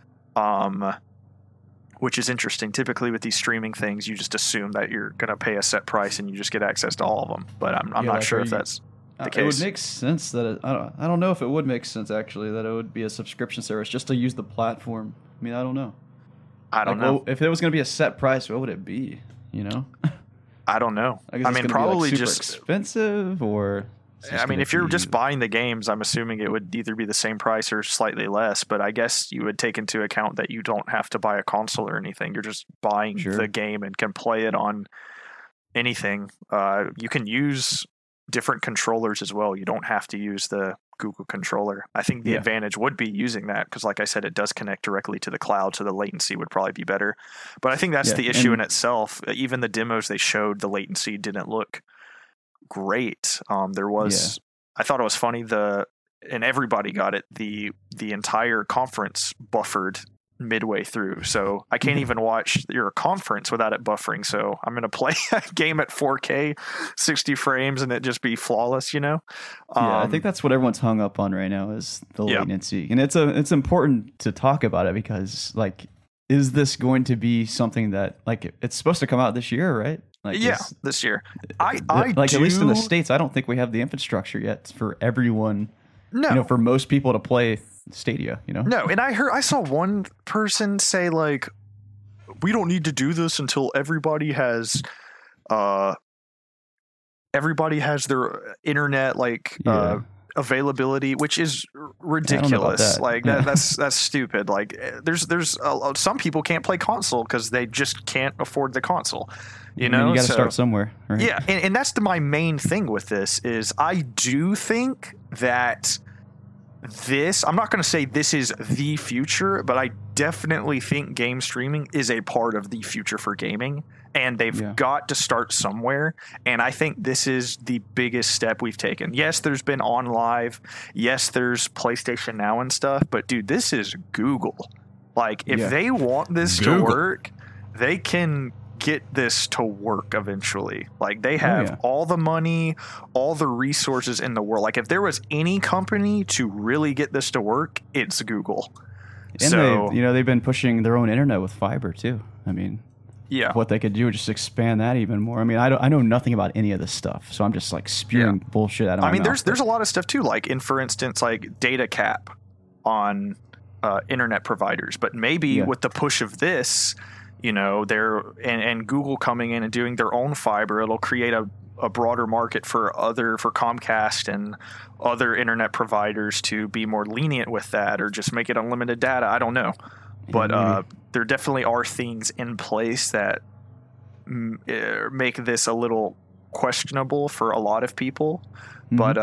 Which is interesting. Typically with these streaming things, you just assume that you're going to pay a set price and you just get access to all of them. But I'm not sure if that's the case. It would make sense that I don't know if it would make sense actually that it would be a subscription service just to use the platform. I mean, I don't know. I don't know. Well, if there was going to be a set price, what would it be? I don't know. I mean, probably be like super just expensive, or I mean, if you're just buying the games, I'm assuming it would either be the same price or slightly less. But I guess you would take into account that you don't have to buy a console or anything. You're just buying the game and can play it on anything. You can use different controllers as well. You don't have to use the Google controller. I think the advantage would be using that because, like I said, it does connect directly to the cloud, so the latency would probably be better. But I think that's the issue in itself. Even the demos they showed, the latency didn't look great. There was, I thought it was funny, and everybody got it, the entire conference buffered midway through, so I can't even watch your conference without it buffering. So I'm gonna play a game at 4K 60 frames and it just be flawless, I think that's what everyone's hung up on right now is the latency. And it's important to talk about it because, like, is this going to be something that, like, it's supposed to come out this year, right? Like, this year. At least in the States, I don't think we have the infrastructure yet for everyone. No, for most people to play Stadia, No, and I saw one person say, like, we don't need to do this until everybody has their internet availability, which is ridiculous. Like that's stupid. Like there's some people can't play console because they just can't afford the console. You know, you got to start somewhere. Right? Yeah, and that's my main thing with this is I do think that I'm not going to say this is the future, but I definitely think game streaming is a part of the future for gaming, and they've got to start somewhere. And I think this is the biggest step we've taken. Yes, there's been OnLive. Yes, there's PlayStation Now and stuff, but dude, this is Google. Like if they want this to work, they can get this to work eventually. Like they have all the money, all the resources in the world. Like if there was any company to really get this to work, it's Google. And so, they've been pushing their own internet with fiber too. I mean, what they could do is just expand that even more. I mean, I know nothing about any of this stuff, so I'm just like spewing bullshit out of my mouth. There's a lot of stuff too, like for instance, like data cap on internet providers, but maybe with the push of this, and Google coming in and doing their own fiber, it'll create a broader market for Comcast and other internet providers to be more lenient with that, or just make it unlimited data. I don't know, but there definitely are things in place that make this a little questionable for a lot of people. But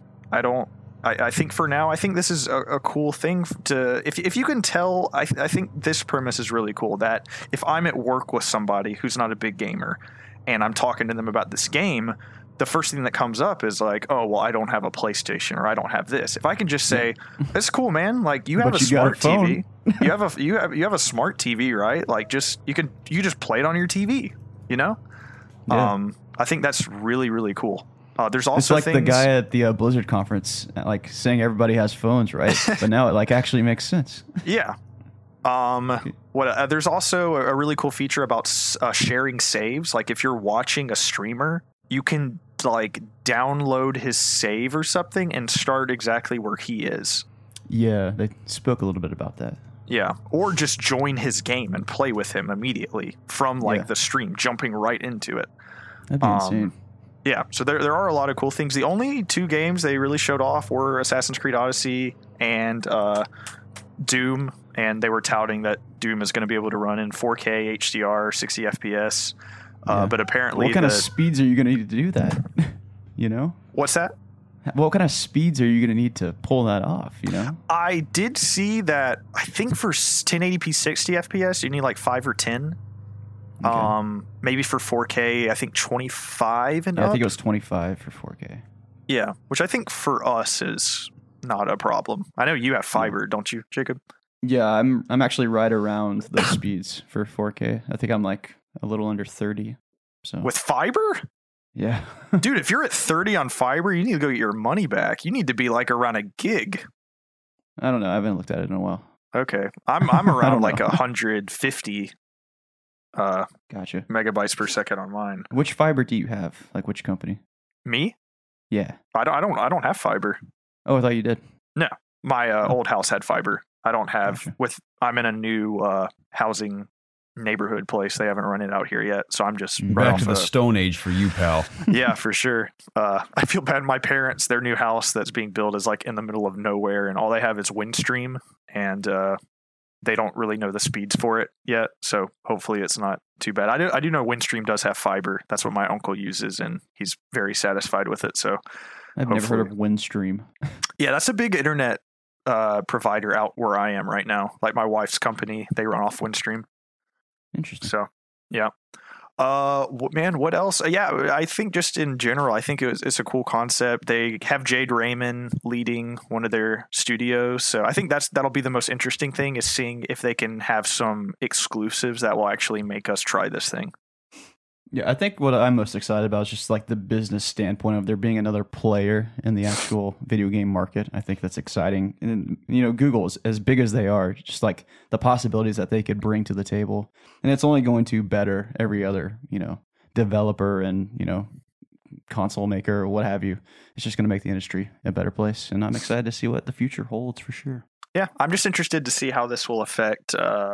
I think for now, I think this is a cool thing to, if you can tell, I think this premise is really cool, that if I'm at work with somebody who's not a big gamer and I'm talking to them about this game, the first thing that comes up is like, oh, well, I don't have a PlayStation, or I don't have this. If I can just say, it's cool, man. Like you have a smart TV. you have a smart TV, right? Like you just play it on your TV, Yeah. I think that's really, really cool. There's also it's like the guy at the Blizzard conference, like saying everybody has phones, right? But now it like actually makes sense. Yeah. There's also a really cool feature about sharing saves. Like if you're watching a streamer, you can like download his save or something and start exactly where he is. Yeah, they spoke a little bit about that. Yeah, or just join his game and play with him immediately from the stream, jumping right into it. That'd be insane. Yeah, so there are a lot of cool things. The only two games they really showed off were Assassin's Creed Odyssey and Doom, and they were touting that Doom is going to be able to run in 4K HDR, 60 FPS. But apparently, what kind of speeds are you going to need to do that? What's that? What kind of speeds are you going to need to pull that off? I did see that. I think for 1080p 60 FPS, you need like 5 or 10. Okay. Maybe for 4K, I think 25 and up. I think it was 25 for 4K. Yeah, which I think for us is not a problem. I know you have fiber, don't you, Jacob? Yeah, I'm actually right around those speeds for 4K. I think I'm like a little under 30. So with fiber? Yeah. Dude, if you're at 30 on fiber, you need to go get your money back. You need to be like around a gig. I don't know. I haven't looked at it in a while. Okay. I'm around like 150 gotcha. megabytes per second on mine. Which fiber do you have? Like which company? Me? Yeah. I don't have fiber. Oh, I thought you did. No. My old house had fiber. I don't have I'm in a new housing neighborhood place. They haven't run it out here yet, so I'm just back to the Stone Age for you, pal. Yeah, for sure. I feel bad. My parents, their new house that's being built is like in the middle of nowhere, and all they have is Windstream, and they don't really know the speeds for it yet. So hopefully it's not too bad. I do know Windstream does have fiber. That's what my uncle uses, and he's very satisfied with it. So I've never heard of Windstream. Yeah, that's a big internet provider out where I am right now. Like my wife's company, they run off Windstream. Interesting. So, yeah. Man, what else? Yeah, I think just in general, I think it's a cool concept. They have Jade Raymond leading one of their studios, so I think that'll be the most interesting thing, is seeing if they can have some exclusives that will actually make us try this thing. Yeah, I think what I'm most excited about is just like the business standpoint of there being another player in the actual video game market. I think that's exciting. And, Google is as big as they are, just like the possibilities that they could bring to the table. And it's only going to better every other, developer and, console maker or what have you. It's just going to make the industry a better place. And I'm excited to see what the future holds for sure. Yeah, I'm just interested to see how this will affect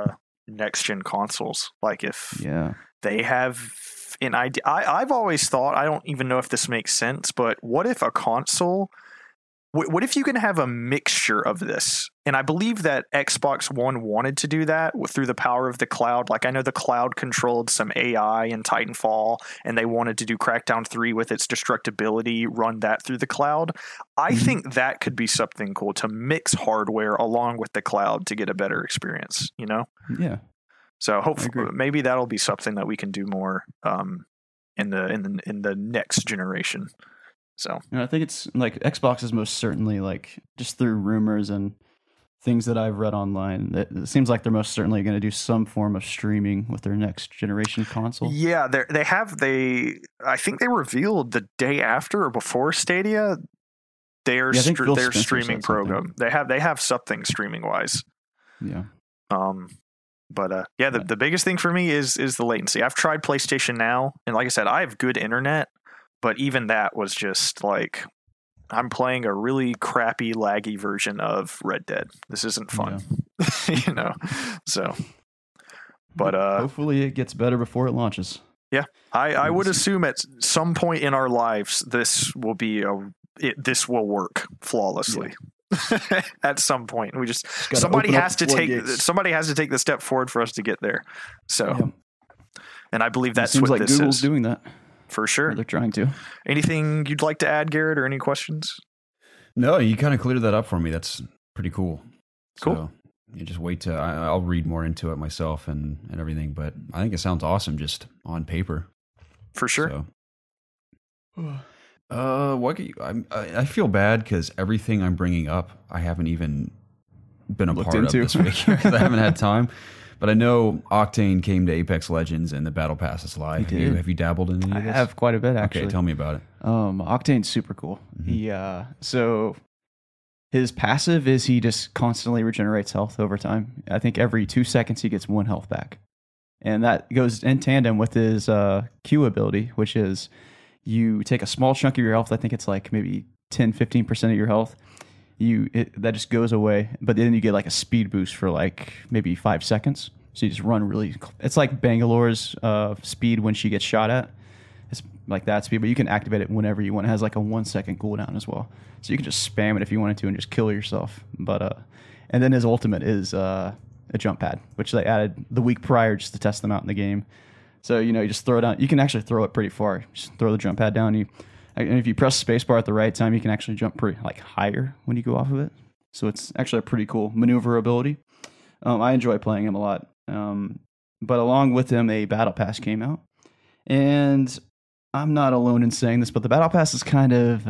next gen consoles. Like if Yeah. they have an idea. I've always thought, I don't even know if this makes sense, but what if a console, what if you can have a mixture of this? And I believe that Xbox One wanted to do that through the power of the cloud. Like I know the cloud controlled some AI in Titanfall, and they wanted to do Crackdown 3 with its destructibility, run that through the cloud. I think that could be something cool to mix hardware along with the cloud to get a better experience, you know? Yeah. So hopefully, maybe that'll be something that we can do more in the next generation. So, and I think it's like Xbox is most certainly, like, just through rumors and things that I've read online, it seems like they're most certainly going to do some form of streaming with their next generation console. Yeah, I think they revealed the day after or before Stadia their streaming program. They have something streaming wise. Yeah. But the biggest thing for me is the latency. I've tried PlayStation Now, and like I said, I have good internet, but even that was just like I'm playing a really crappy, laggy version of Red Dead. This isn't fun, you know. So, but hopefully it gets better before it launches. Yeah, I would assume at some point in our lives this will this will work flawlessly. Yeah. At some point, we somebody has to take the step forward for us to get there. So, and I believe that's what this Google's is doing that for sure. They're trying to. Anything you'd like to add, Garrett, or any questions? No, you kind of cleared that up for me. That's pretty cool. Cool. So you just wait to I'll read more into it myself and everything. But I think it sounds awesome just on paper. For sure. So. I feel bad because everything I'm bringing up, I haven't even been a part of this week because I haven't had time. But I know Octane came to Apex Legends and the Battle Pass is live. Have you dabbled in any of this? I have quite a bit, actually. Okay, tell me about it. Octane's super cool. Mm-hmm. So his passive is he just constantly regenerates health over time. I think every 2 seconds he gets 1 health back. And that goes in tandem with his Q ability, which is you take a small chunk of your health. I think it's like maybe 10-15% of your health. That just goes away, but then you get like a speed boost for like maybe 5 seconds. So you just run really. It's like Bangalore's speed when she gets shot at. It's like that speed, but you can activate it whenever you want. It has like a 1 second cooldown as well, so you can just spam it if you wanted to and just kill yourself. But and then his ultimate is a jump pad, which they added the week prior just to test them out in the game. So, you just throw it down. You can actually throw it pretty far. Just throw the jump pad down. And if you press spacebar at the right time, you can actually jump pretty higher when you go off of it. So it's actually a pretty cool maneuverability. I enjoy playing him a lot. But along with him, a Battle Pass came out. And I'm not alone in saying this, but the Battle Pass is kind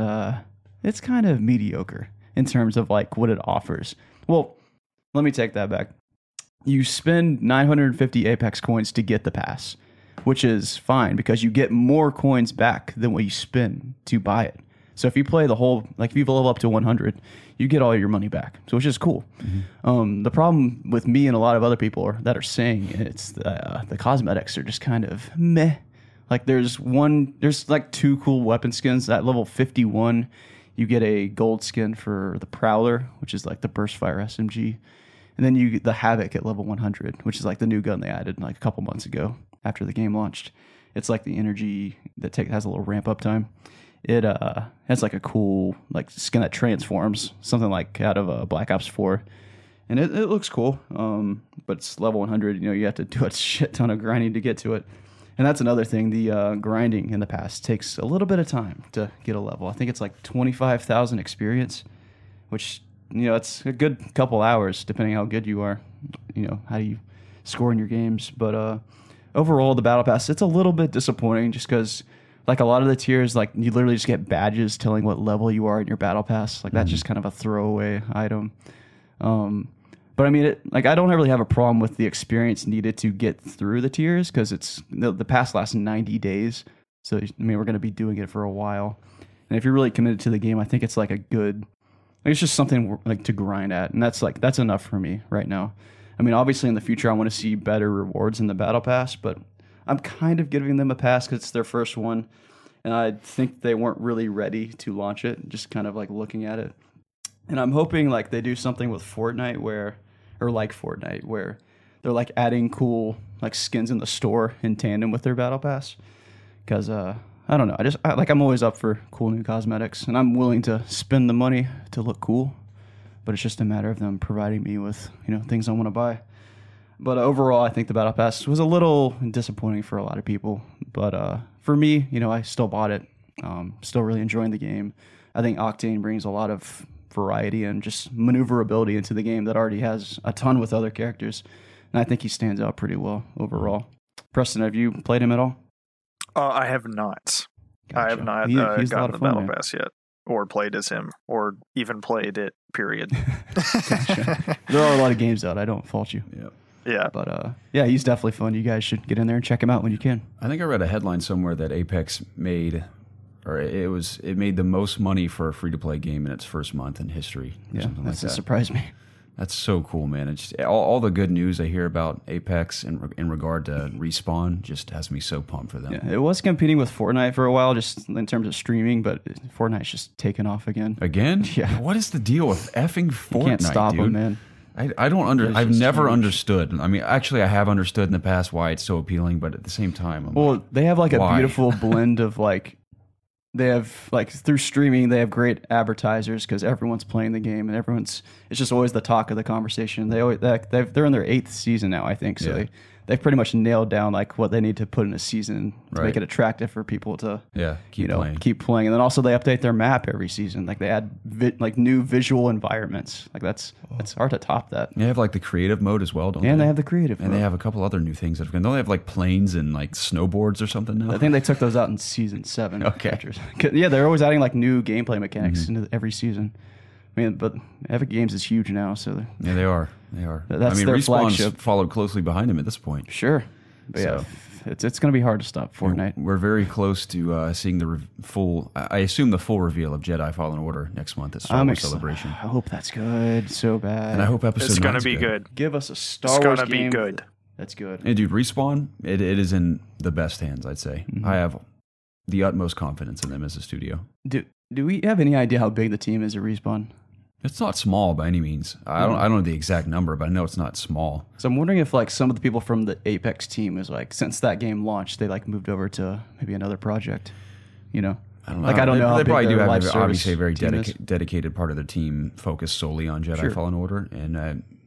of mediocre in terms of like what it offers. Well, let me take that back. You spend 950 Apex coins to get the pass, which is fine because you get more coins back than what you spend to buy it. So if you play the whole, like if you level up to 100, you get all your money back, so which is cool. Mm-hmm. The problem with me and a lot of other people that are saying it's the cosmetics are just kind of meh. Like there's like 2 cool weapon skins. At level 51, you get a gold skin for the Prowler, which is like the Burstfire SMG. And then you get the Havoc at level 100, which is like the new gun they added like a couple months ago after the game launched. It's like the energy that has a little ramp up time. It has like a cool like skin that transforms, something like out of Black Ops 4. And it looks cool, but it's level 100. You have to do a shit ton of grinding to get to it. And that's another thing. The grinding in the past takes a little bit of time to get a level. I think it's like 25,000 experience, which... it's a good couple hours, depending how good you are, how you score in your games. But overall, the Battle Pass, it's a little bit disappointing just because, like, a lot of the tiers, like, you literally just get badges telling what level you are in your Battle Pass. Like, that's just kind of a throwaway item. But, I mean, I don't really have a problem with the experience needed to get through the tiers because the pass lasts 90 days. So, I mean, we're going to be doing it for a while. And if you're really committed to the game, I think it's, like, a good... It's just something like to grind at, and that's enough for me right now. I mean, obviously in the future I want to see better rewards in the Battle Pass, but I'm kind of giving them a pass because it's their first one, and I think they weren't really ready to launch it. Just kind of like looking at it, and I'm hoping like they do something with Fortnite where they're like adding cool like skins in the store in tandem with their battle pass. Because I don't know, I'm always up for cool new cosmetics, and I'm willing to spend the money to look cool. But it's just a matter of them providing me with things I want to buy. But overall, I think the battle pass was a little disappointing for a lot of people. But for me, I still bought it. Still really enjoying the game. I think Octane brings a lot of variety and just maneuverability into the game that already has a ton with other characters. And I think he stands out pretty well overall. Preston, have you played him at all? I have not. Gotcha. I have not He's a lot gotten of the fun, battle man. pass yet, or played as him, or even played it, period. Gotcha. There are a lot of games out. I don't fault you. Yeah. Yeah. But yeah, he's definitely fun. You guys should get in there and check him out when you can. I think I read a headline somewhere that Apex made, or it made the most money for a free-to-play game in its first month in history. Or Yeah, something like that that. surprised me. That's so cool, man. It's just, all the good news I hear about Apex in regard to Respawn just has me so pumped for them. Yeah, it was competing with Fortnite for a while, just in terms of streaming, but Fortnite's just taken off again. Again? Yeah. What is the deal with effing Fortnite, You can't stop dude? them, man. I don't It's I've just never huge. understood. I mean, actually, I have understood in the past why it's so appealing, but at the same time, I'm like, Well, they have like a Why? beautiful blend of like, they have like through streaming, they have great advertisers because everyone's playing the game and it's just always the talk of the conversation. They're in their 8th season now, I think. So Yeah. they've pretty much nailed down like what they need to put in a season to Right. make it attractive for people to yeah, keep playing. keep playing. And then also they update their map every season. Like they add like new visual environments. Like it's hard to top that. They have like the creative mode as well, don't And they? they have the creative. And mode. they have a couple other new things. Don't they have like planes and like snowboards or something now? I think they took those out in season 7. Okay. Yeah, they're always adding like new gameplay mechanics into every season. I mean, but Epic Games is huge now, so Yeah, they are. They are. That's I mean, their Respawn's flagship. followed closely behind them at this point. sure. But yeah, So- it's going to be hard to stop Fortnite. We're very close to seeing the full. I assume the full reveal of Jedi Fallen Order next month at Star Wars excited. Celebration, I hope that's good, so bad. and I hope episode. It's 9 going is to be good. give us a Star It's Wars going to be game good. That's good. And dude, Respawn, it is in the best hands. I'd say Mm-hmm. I have the utmost confidence in them as a studio. Do we have any idea how big the team is at Respawn? It's not small by any means. I don't know the exact number, but I know it's not small. So I'm wondering if like some of the people from the Apex team is like since that game launched, they like moved over to maybe another project. I don't know. Like, I don't know how They big probably do their have live service obviously a very team is. dedicated part of their team focused solely on Jedi Sure. Fallen Order, and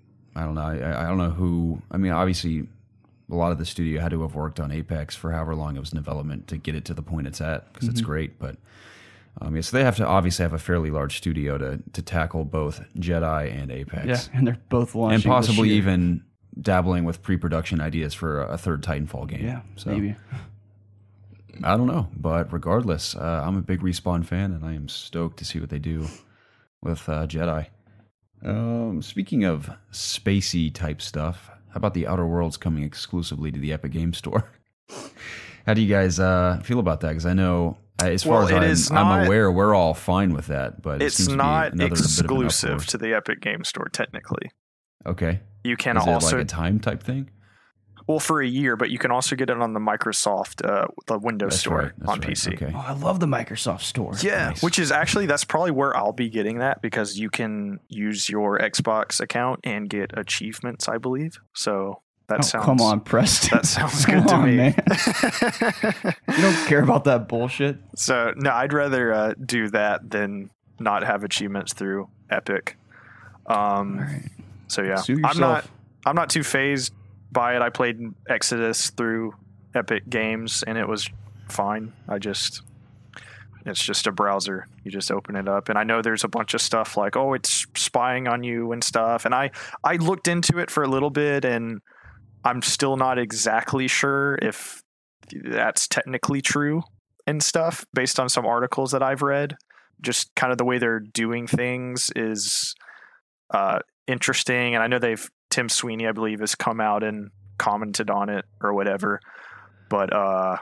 I don't know. I don't know who. I mean, obviously, a lot of the studio had to have worked on Apex for however long it was in development to get it to the point it's at because it's great. But yeah, so they have to obviously have a fairly large studio to tackle both Jedi and Apex, Yeah, and they're both launching and possibly this year. even dabbling with pre-production ideas for a third Titanfall game. Yeah, so maybe. I don't know, but regardless, I'm a big Respawn fan, and I am stoked to see what they do with Jedi. Speaking of spacey type stuff, how about the Outer Worlds coming exclusively to the Epic Game Store? How do you guys feel about that? Because I know, as far Well, it as is I'm not- aware, we're all fine with that. But it It's seems to be not another bit of an exclusive uproar. to the Epic Game Store, technically. Okay, You can is also, it like a time type thing? well, for a year, but you can also get it on the Microsoft, the Windows That's Store right. That's on right. PC. Okay. Oh, I love the Microsoft Store. Yeah, Nice. which is actually, that's probably where I'll be getting that because you can use your Xbox account and get achievements, I believe. So that sounds. Come on, Preston. That sounds Come good to on, me. man. You don't care about that bullshit. So no, I'd rather do that than not have achievements through Epic. So yeah, Sue I'm yourself. not too phased by it. I played Exodus through Epic Games and it was fine. It's just a browser. You just open it up, and I know there's a bunch of stuff like, oh, it's spying on you and stuff. And I looked into it for a little bit, and I'm still not exactly sure if that's technically true and stuff based on some articles that I've read. Just kind of the way they're doing things is interesting, and I know Tim Sweeney, I believe, has come out and commented on it or whatever. But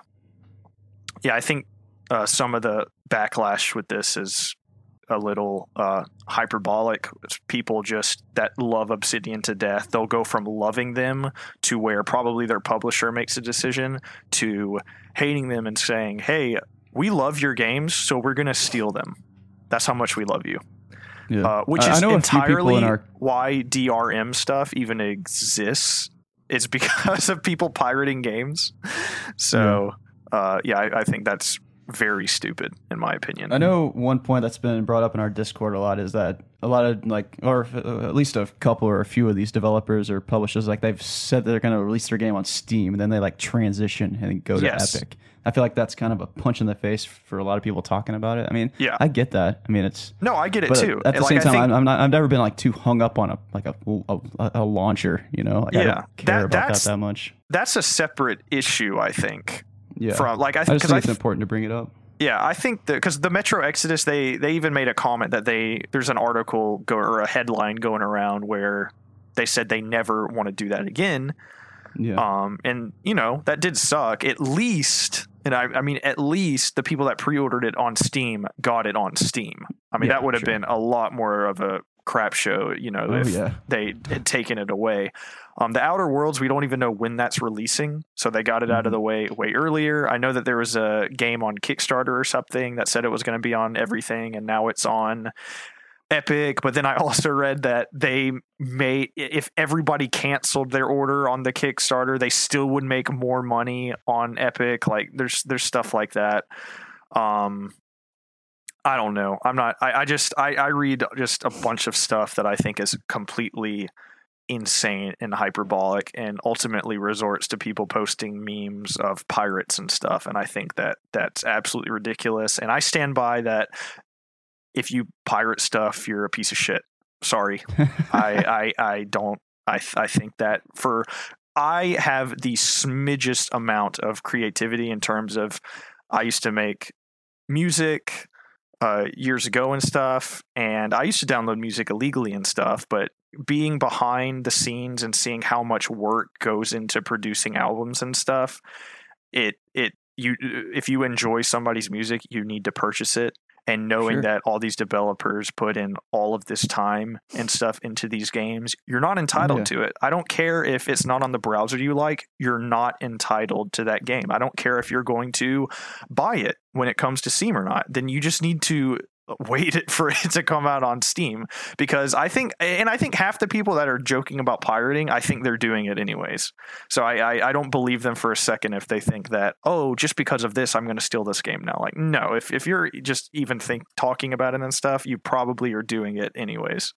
yeah, I think some of the backlash with this is a little hyperbolic. It's people just that love Obsidian to death. They'll go from loving them to where probably their publisher makes a decision to hating them and saying, hey, we love your games, so we're going to steal them. That's how much we love you. Yeah. Which I is know a few people entirely in our why DRM stuff even exists it's because of people pirating games. So, I think that's very stupid in my opinion. I know one point that's been brought up in our Discord a lot is that a lot of or at least a couple or a few of these developers or publishers, they've said that they're going to release their game on Steam and then they transition and go to Epic. I feel like that's kind of a punch in the face for a lot of people talking about it. I mean, I get that. I mean, I get it too. At the same time, I've never been too hung up on a launcher. I don't care about that much. That's a separate issue, I think. Yeah, from I just think it's important to bring it up. Yeah, I think that because the Metro Exodus, they even made a comment that there's an article or a headline going around where they said they never want to do that again. Yeah. And that did suck. At least, and I mean, at least the people that pre-ordered it on Steam got it on Steam. I mean, that would have been a lot more of a crap show, if they had taken it away. The Outer Worlds, we don't even know when that's releasing, so they got it out of the way earlier. I know that there was a game on Kickstarter or something that said it was going to be on everything, and now it's on Epic. But then I also read that if everybody canceled their order on the Kickstarter, they still would make more money on Epic. There's stuff like that. I don't know. I read just a bunch of stuff that I think is completely insane and hyperbolic and ultimately resorts to people posting memes of pirates and stuff. And I think that that's absolutely ridiculous. And I stand by that. If you pirate stuff, you're a piece of shit. Sorry. I think that I have the smidgest amount of creativity in terms of, I used to make music years ago and stuff, and I used to download music illegally and stuff, but being behind the scenes and seeing how much work goes into producing albums and stuff, if you enjoy somebody's music, you need to purchase it. And knowing that all these developers put in all of this time and stuff into these games, you're not entitled to it. I don't care if it's not on the browser you like, you're not entitled to that game. I don't care if you're going to buy it when it comes to Steam or not. Then you just need to wait for it to come out on Steam, because I think half the people that are joking about pirating, I think they're doing it anyways. So I don't believe them for a second if they think that, just because of this, I'm going to steal this game now. No, if you're just even talking about it and stuff, you probably are doing it anyways.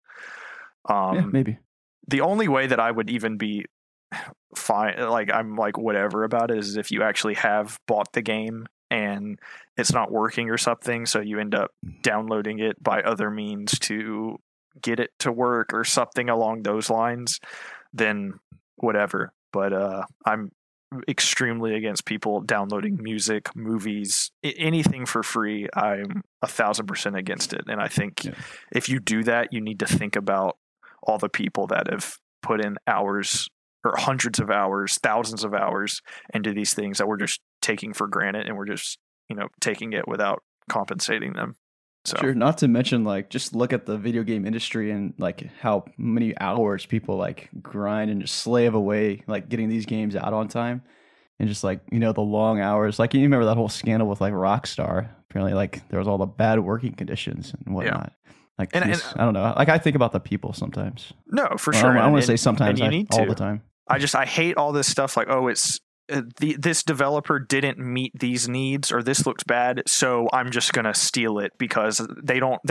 Maybe. The only way that I would even be fine, I'm whatever about it, is if you actually have bought the game and it's not working or something, so you end up downloading it by other means to get it to work or something along those lines, then whatever. But I'm extremely against people downloading music, movies, anything for free. I'm 1,000% against it. And I think if you do that, you need to think about all the people that have put in hours or hundreds of hours, thousands of hours into these things that we're just taking for granted, and we're just, taking it without compensating them. So. Sure. Not to mention, just look at the video game industry and how many hours people grind and just slave away, getting these games out on time, and just the long hours. You remember that whole scandal with Rockstar? Apparently, there was all the bad working conditions and whatnot. I don't know. I think about the people sometimes. No, for sure. I want to say sometimes, all the time. I hate all this stuff it's this developer didn't meet these needs, or this looks bad, so I'm just gonna steal it because they don't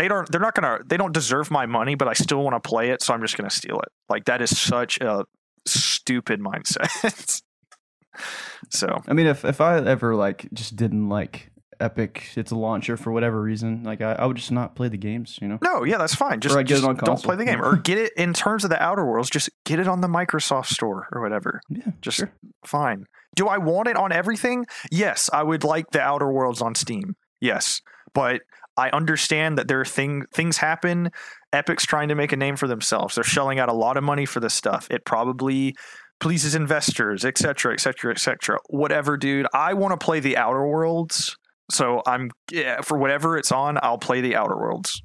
deserve my money, but I still want to play it, so I'm just gonna steal it. That is such a stupid mindset. So I mean, if I ever just didn't Epic, its launcher for whatever reason, I would just not play the games, No, yeah, that's fine. Just get it on console. Don't play the game, or get it in terms of the Outer Worlds. Just get it on the Microsoft Store or whatever. Yeah, just fine. Do I want it on everything? Yes, I would like the Outer Worlds on Steam. Yes, but I understand that there are things happen. Epic's trying to make a name for themselves. They're shelling out a lot of money for this stuff. It probably pleases investors, etc., etc., etc. Whatever, dude. I want to play the Outer Worlds. So for whatever it's on, I'll play the Outer Worlds.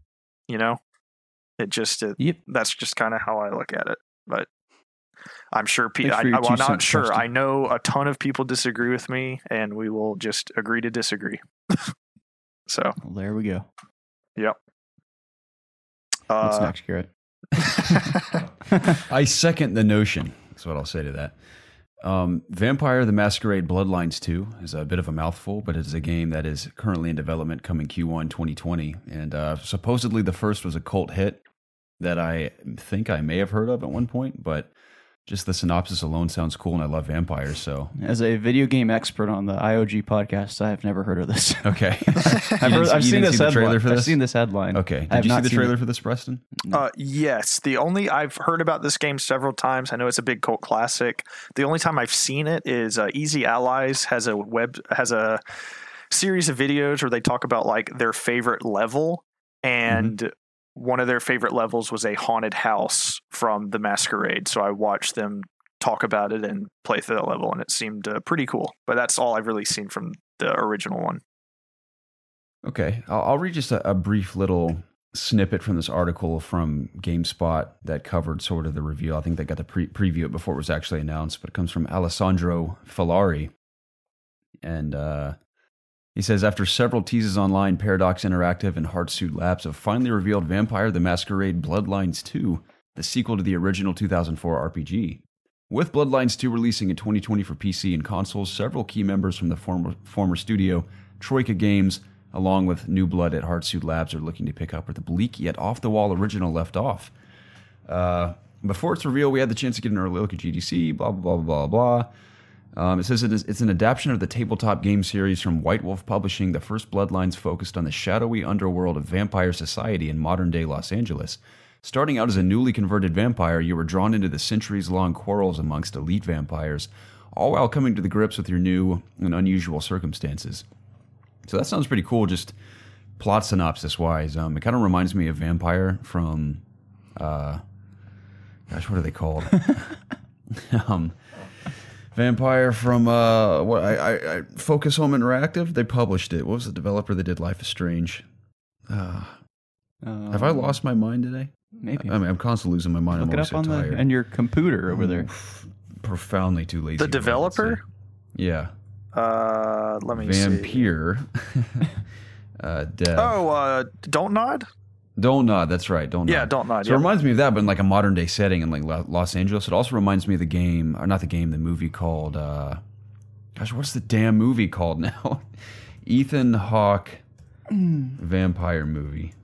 That's just kind of how I look at it. But I'm sure I'm not sure. I know a ton of people disagree with me, and we will just agree to disagree. So there we go. Yep. What's next, Garrett? I second the notion. That's what I'll say to that. Vampire the Masquerade Bloodlines 2 is a bit of a mouthful, but it's a game that is currently in development coming Q1 2020. And supposedly the first was a cult hit that I think I may have heard of at one point, but just the synopsis alone sounds cool, and I love vampires. So, as a video game expert on the IOG podcast, I have never heard of this. Okay, I've seen this trailer for this. I've seen this headline. Okay, did you see the trailer for this, Preston? Yes. I've heard about this game several times. I know it's a big cult classic. The only time I've seen it is Easy Allies has a series of videos where they talk about like their favorite level, and one of their favorite levels was a haunted house from the Masquerade. So I watched them talk about it and play through that level, and it seemed pretty cool. But that's all I've really seen from the original one. Okay, I'll read just a brief little snippet from this article from GameSpot that covered sort of the reveal. I think they got to preview it before it was actually announced, but it comes from Alessandro Filari. And he says, after several teases online, Paradox Interactive and Heartsuit Labs have finally revealed Vampire the Masquerade Bloodlines 2, the sequel to the original 2004 RPG. With Bloodlines 2 releasing in 2020 for PC and consoles, several key members from the former studio, Troika Games, along with New Blood at Heartsuit Labs, are looking to pick up where the bleak yet off-the-wall original left off. Before its reveal, we had the chance to get an early look at GDC, blah, blah, blah, blah, blah. It says it's an adaptation of the tabletop game series from White Wolf Publishing. The first Bloodlines focused on the shadowy underworld of vampire society in modern-day Los Angeles. Starting out as a newly converted vampire, you were drawn into the centuries-long quarrels amongst elite vampires, all while coming to the grips with your new and unusual circumstances. So that sounds pretty cool, just plot synopsis-wise. It kind of reminds me of Vampire from... gosh, what are they called? Vampire from I Focus Home Interactive. They published it. What was the developer that did Life is Strange? Have I lost my mind today? Maybe. I mean, I'm constantly losing my mind. Look I'm it always up so on tired. and your computer over there. Profoundly too lazy. The developer? Yeah. Let me see. Vampire. Dev. Oh, Don't Nod? Don't Nod, that's right. Don't Nod. Yeah, Don't Nod. So it reminds me of that, but in like a modern day setting in like Los Angeles. It also reminds me of the game, or not the game, the movie called, gosh, what's the damn movie called now? Ethan Hawke vampire movie.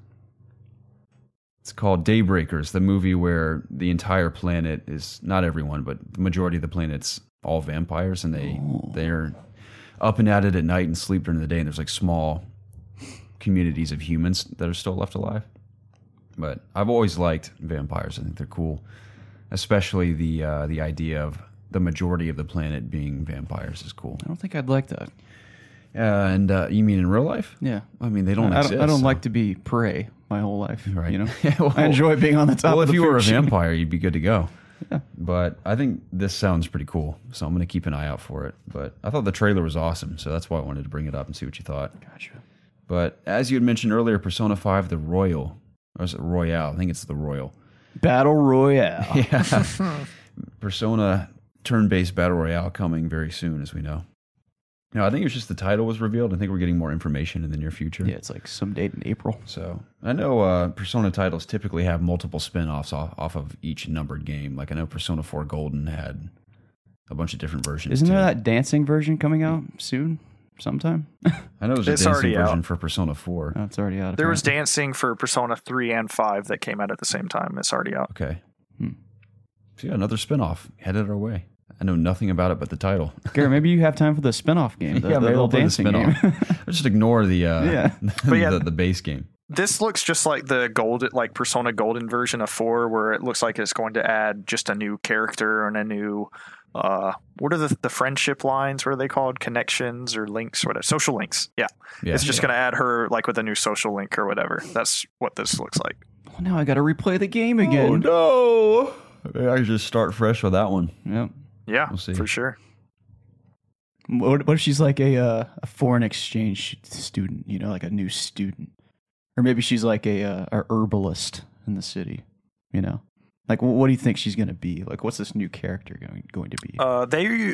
It's called Daybreakers, the movie where the entire planet is, not everyone, but the majority of the planet's all vampires, and they're up and at it at night and sleep during the day, and there's like small communities of humans that are still left alive. But I've always liked vampires. I think they're cool, especially the idea of the majority of the planet being vampires is cool. I don't think I'd like that. And you mean in real life? Yeah. I mean, they don't exist. I don't like to be prey my whole life. Right. You know? Well, I enjoy being on the top well, of the if you were a food chain. vampire, you'd be good to go. Yeah. But I think this sounds pretty cool, so I'm going to keep an eye out for it. But I thought the trailer was awesome, so that's why I wanted to bring it up and see what you thought. Gotcha. But as you had mentioned earlier, Persona 5, the Royal, or is it Royale? I think it's the Royal. Battle Royale. Yeah. Persona turn-based Battle Royale coming very soon, as we know. No, I think it's just the title was revealed. I think we're getting more information in the near future. Yeah, it's like some date in April. So I know Persona titles typically have multiple spin-offs off of each numbered game. Like I know Persona 4 Golden had a bunch of different versions. Isn't too. there that dancing version coming out soon? Sometime? I know there's a It's dancing already version out. for Persona 4. Oh, it's already out. There was apparently. dancing for Persona 3 and 5 that came out at the same time. It's already out. Okay. So yeah, another spin-off headed our way. I know nothing about it but the title. Gary, maybe you have time for the spin-off game. The maybe little I'll play the dancing game. spin-off. Just ignore the But yeah. the base game. This looks just like the Persona Golden version of 4, where it looks like it's going to add just a new character and a new what are the friendship lines? What are they called? Connections or links? Whatever. Social links. Yeah. It's just going to add her like with a new social link or whatever. That's what this looks like. Well, now I got to replay the game again. Oh no! Maybe I should just start fresh with that one. Yep. Yeah, We'll see. for sure. What if she's like a foreign exchange student? You know, like a new student, or maybe she's like a herbalist in the city. You know, like what do you think she's going to be? Like, what's this new character going to be? They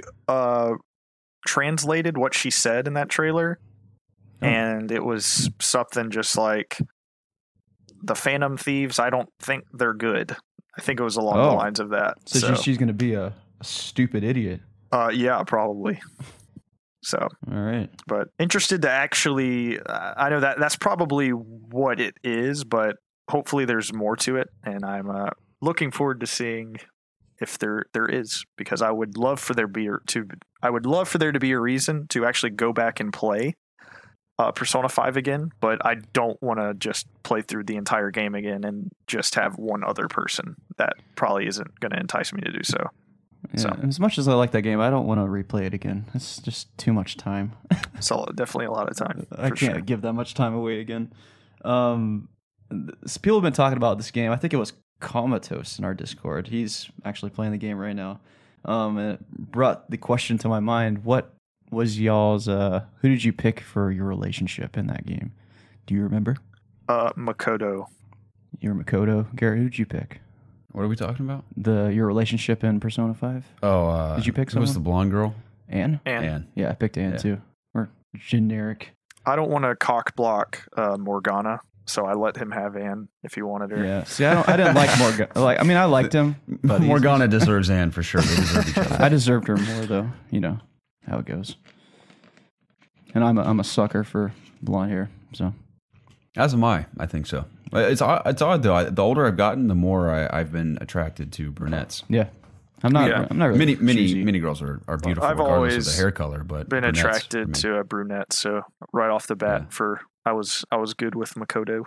translated what she said in that trailer, and it was something just like the Phantom Thieves. I don't think they're good. I think it was along the lines of that. So she's going to be a stupid idiot. Yeah, probably. So, All right. but interested to actually, I know that's probably what it is, but hopefully there's more to it. And I'm looking forward to seeing if there is, because I would love for there to be a reason to actually go back and play Persona 5 again, but I don't want to just play through the entire game again and just have one other person. That probably isn't going to entice me to do so. Yeah, So. as much as I like that game, I don't want to replay it again. It's just too much time. So definitely a lot of time. I can't give that much time away again. People have been talking about this game. I think it was Comatose in our Discord. He's actually playing the game right now. And it brought the question to my mind: what was y'all's? Who did you pick for your relationship in that game? Do you remember? Makoto. You're Makoto. Garrett, who did you pick? What are we talking about? Your relationship in Persona 5? Oh, did you pick someone? It was the blonde girl. Anne? And Yeah, I picked Anne too. Or generic. I don't want to cock block Morgana, so I let him have Anne if he wanted her. Yeah. See, I didn't like Morgana. I liked him, but Morgana deserves Anne for sure. They deserve each other. I deserved her more, though. You know how it goes. And I'm a sucker for blonde hair. So. As am I. I think so. It's odd though. The older I've gotten, the more I've been attracted to brunettes. Yeah. I'm not really many girls are beautiful I've regardless always of the hair color, but been brunettes attracted to a brunette, so right off the bat, I was good with Makoto.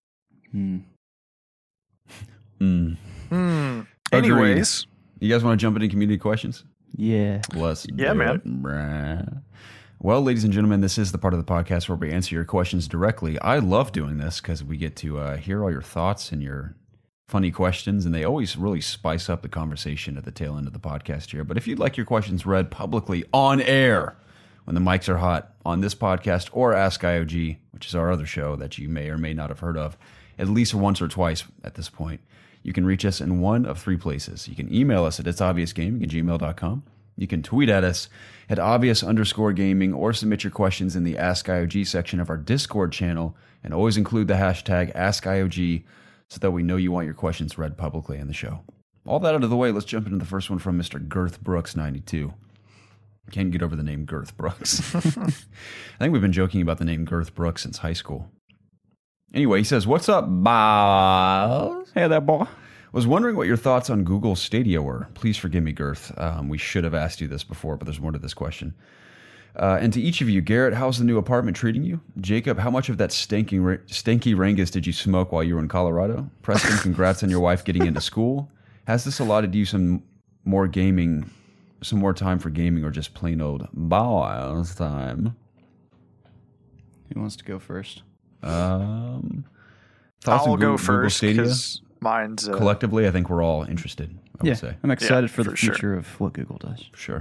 Anyways, you guys want to jump into community questions? Yeah. Let's do man. It. Well, ladies and gentlemen, this is the part of the podcast where we answer your questions directly. I love doing this because we get to hear all your thoughts and your funny questions, and they always really spice up the conversation at the tail end of the podcast here. But if you'd like your questions read publicly on air when the mics are hot on this podcast or Ask IOG, which is our other show that you may or may not have heard of, at least once or twice at this point, you can reach us in one of three places. You can email us at itsobviousgaming@gmail.com. You can tweet at us at obvious_gaming or submit your questions in the Ask IOG section of our Discord channel, and always include the hashtag AskIOG so that we know you want your questions read publicly in the show. All that out of the way, let's jump into the first one from Mr. Girth Brooks 92. Can't get over the name Girth Brooks. I think we've been joking about the name Girth Brooks since high school. Anyway, he says, "What's up, boss? Hey there, boy. Was wondering what your thoughts on Google Stadia were. Please forgive me, Girth. We should have asked you this before, but there's more to this question. And to each of you, Garrett, how's the new apartment treating you? Jacob, how much of that stinky Rangus did you smoke while you were in Colorado? Preston, congrats on your wife getting into school. Has this allotted you some more time for gaming, or just plain old balls time?" Who wants to go first? Thoughts I'll on go Google first Stadia? because mine's Collectively, I think we're all interested. I would say. I'm excited for the for sure. future of what Google does. Sure.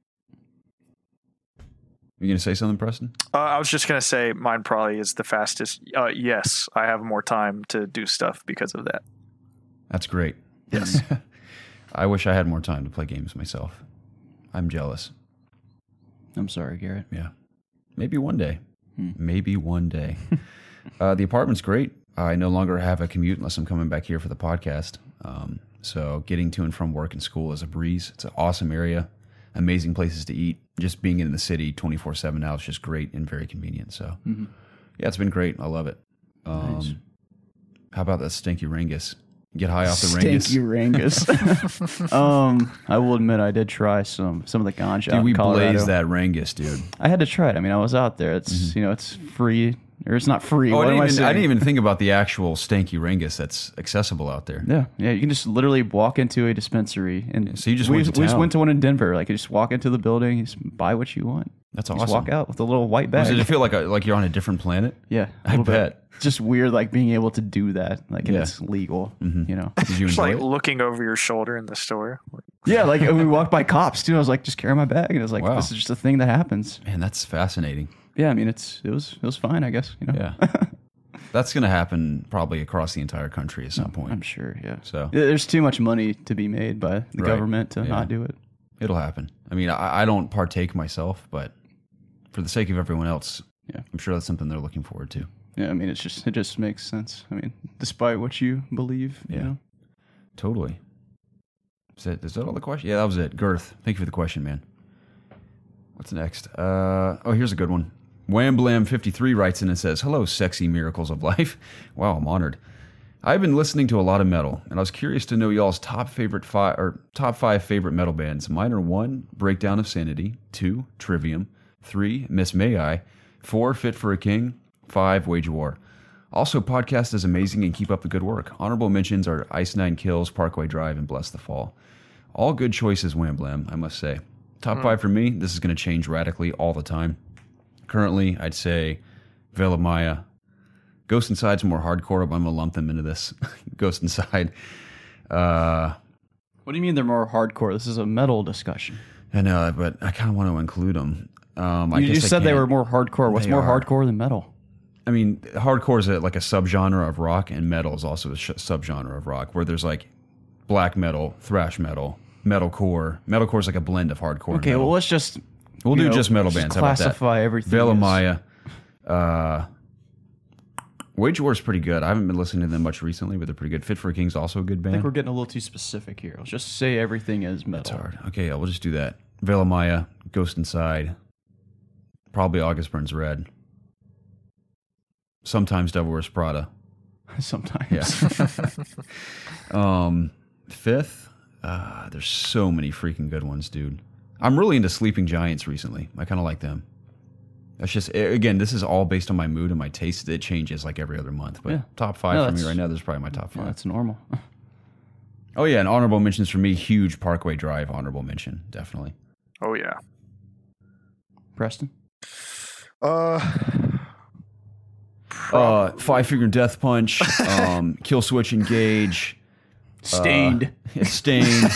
You going to say something, Preston? I was just going to say mine probably is the fastest. Yes, I have more time to do stuff because of that. That's great. Yes. I wish I had more time to play games myself. I'm jealous. I'm sorry, Garrett. Yeah. Maybe one day. Maybe one day. The apartment's great. I no longer have a commute unless I'm coming back here for the podcast. So getting to and from work and school is a breeze. It's an awesome area. Amazing places to eat. Just being in the city 24/7 now is just great and very convenient. So, yeah, it's been great. I love it. Nice. How about that stinky Rangus? Get high off the Rangus. Stinky Rangus. I will admit I did try some of the ganja. Dude, we in Colorado. blazed that Rangus, dude. I had to try it. I mean, I was out there. It's it's free, or it's not free. Oh, What am I I saying? didn't even think about the actual stanky Rangus that's accessible out there. Yeah. You can just literally walk into a dispensary, and So you just we went to just town. went to one in Denver. Like, you just walk into the building, you just buy what you want. That's Just awesome. walk out with a little white bag. Did it feel like you're on a different planet? Yeah, a I little bit. bet. It's just weird, like being able to do that, like and Yeah. it's legal. You know. Did you Just enjoy like it? looking over your shoulder in the store. Yeah, like we walked by cops too. I was like, just carry my bag, and it was like, Wow. this is just a thing that happens. Man, that's fascinating. Yeah, I mean, it was fine, I guess. You know. Yeah. That's going to happen probably across the entire country at some point. I'm sure. Yeah. So There's too much money to be made by the Right. government to Yeah. not do it. it'll happen. I mean, I don't partake myself, but for the sake of everyone else, Yeah. I'm sure that's something they're looking forward to. Yeah, I mean, it just makes sense. I mean, despite what you believe, you Yeah. know. Totally. Is that all the question? Yeah, that was it. Girth, thank you for the question, man. What's next? Here's a good one. Wham-Blam53 writes in and says, "Hello, sexy miracles of life." Wow, I'm honored. I've been listening to a lot of metal, and I was curious to know y'all's top five favorite metal bands. Mine are 1, Breakdown of Sanity; 2, Trivium; 3, Miss May I; 4, Fit for a King; 5, Wage War. Also, podcast is amazing and keep up the good work. Honorable mentions are Ice Nine Kills, Parkway Drive, and Bless the Fall. All good choices, Wham Blam, I must say. Top 5 for me, this is going to change radically all the time. Currently, I'd say Veil of Maya. Ghost Inside's more hardcore, but I'm going to lump them into this. Ghost Inside. What do you mean they're more hardcore? This is a metal discussion. I know, but I kind of want to include them. You just said they were more hardcore. What's more hardcore than metal? I mean, hardcore is like a subgenre of rock, and metal is also a subgenre of rock, where there's like black metal, thrash metal, metalcore. Metalcore is like a blend of hardcore and metal. Well, let's just... We'll do just metal bands. How about that? Classify everything. Veil of Maya. Wage War is pretty good. I haven't been listening to them much recently, but they're pretty good. Fit for a King's also a good band. I think we're getting a little too specific here. Let's just say everything is metal. That's hard. Okay, yeah, we'll just do that. Veil of Maya, Ghost Inside, probably August Burns Red. Sometimes Devil Wears Prada. Sometimes. Yeah. Fifth, there's so many freaking good ones, dude. I'm really into Sleeping Giants recently. I kind of like them. That's just, again, this is all based on my mood and my taste. It changes like every other month. But top 5 for me right now, this is probably my top 5. That's normal. Oh, yeah, and honorable mentions for me, huge Parkway Drive honorable mention, definitely. Oh, yeah. Preston? Five Finger Death Punch, Kill Switch Engage. Stained. Stained.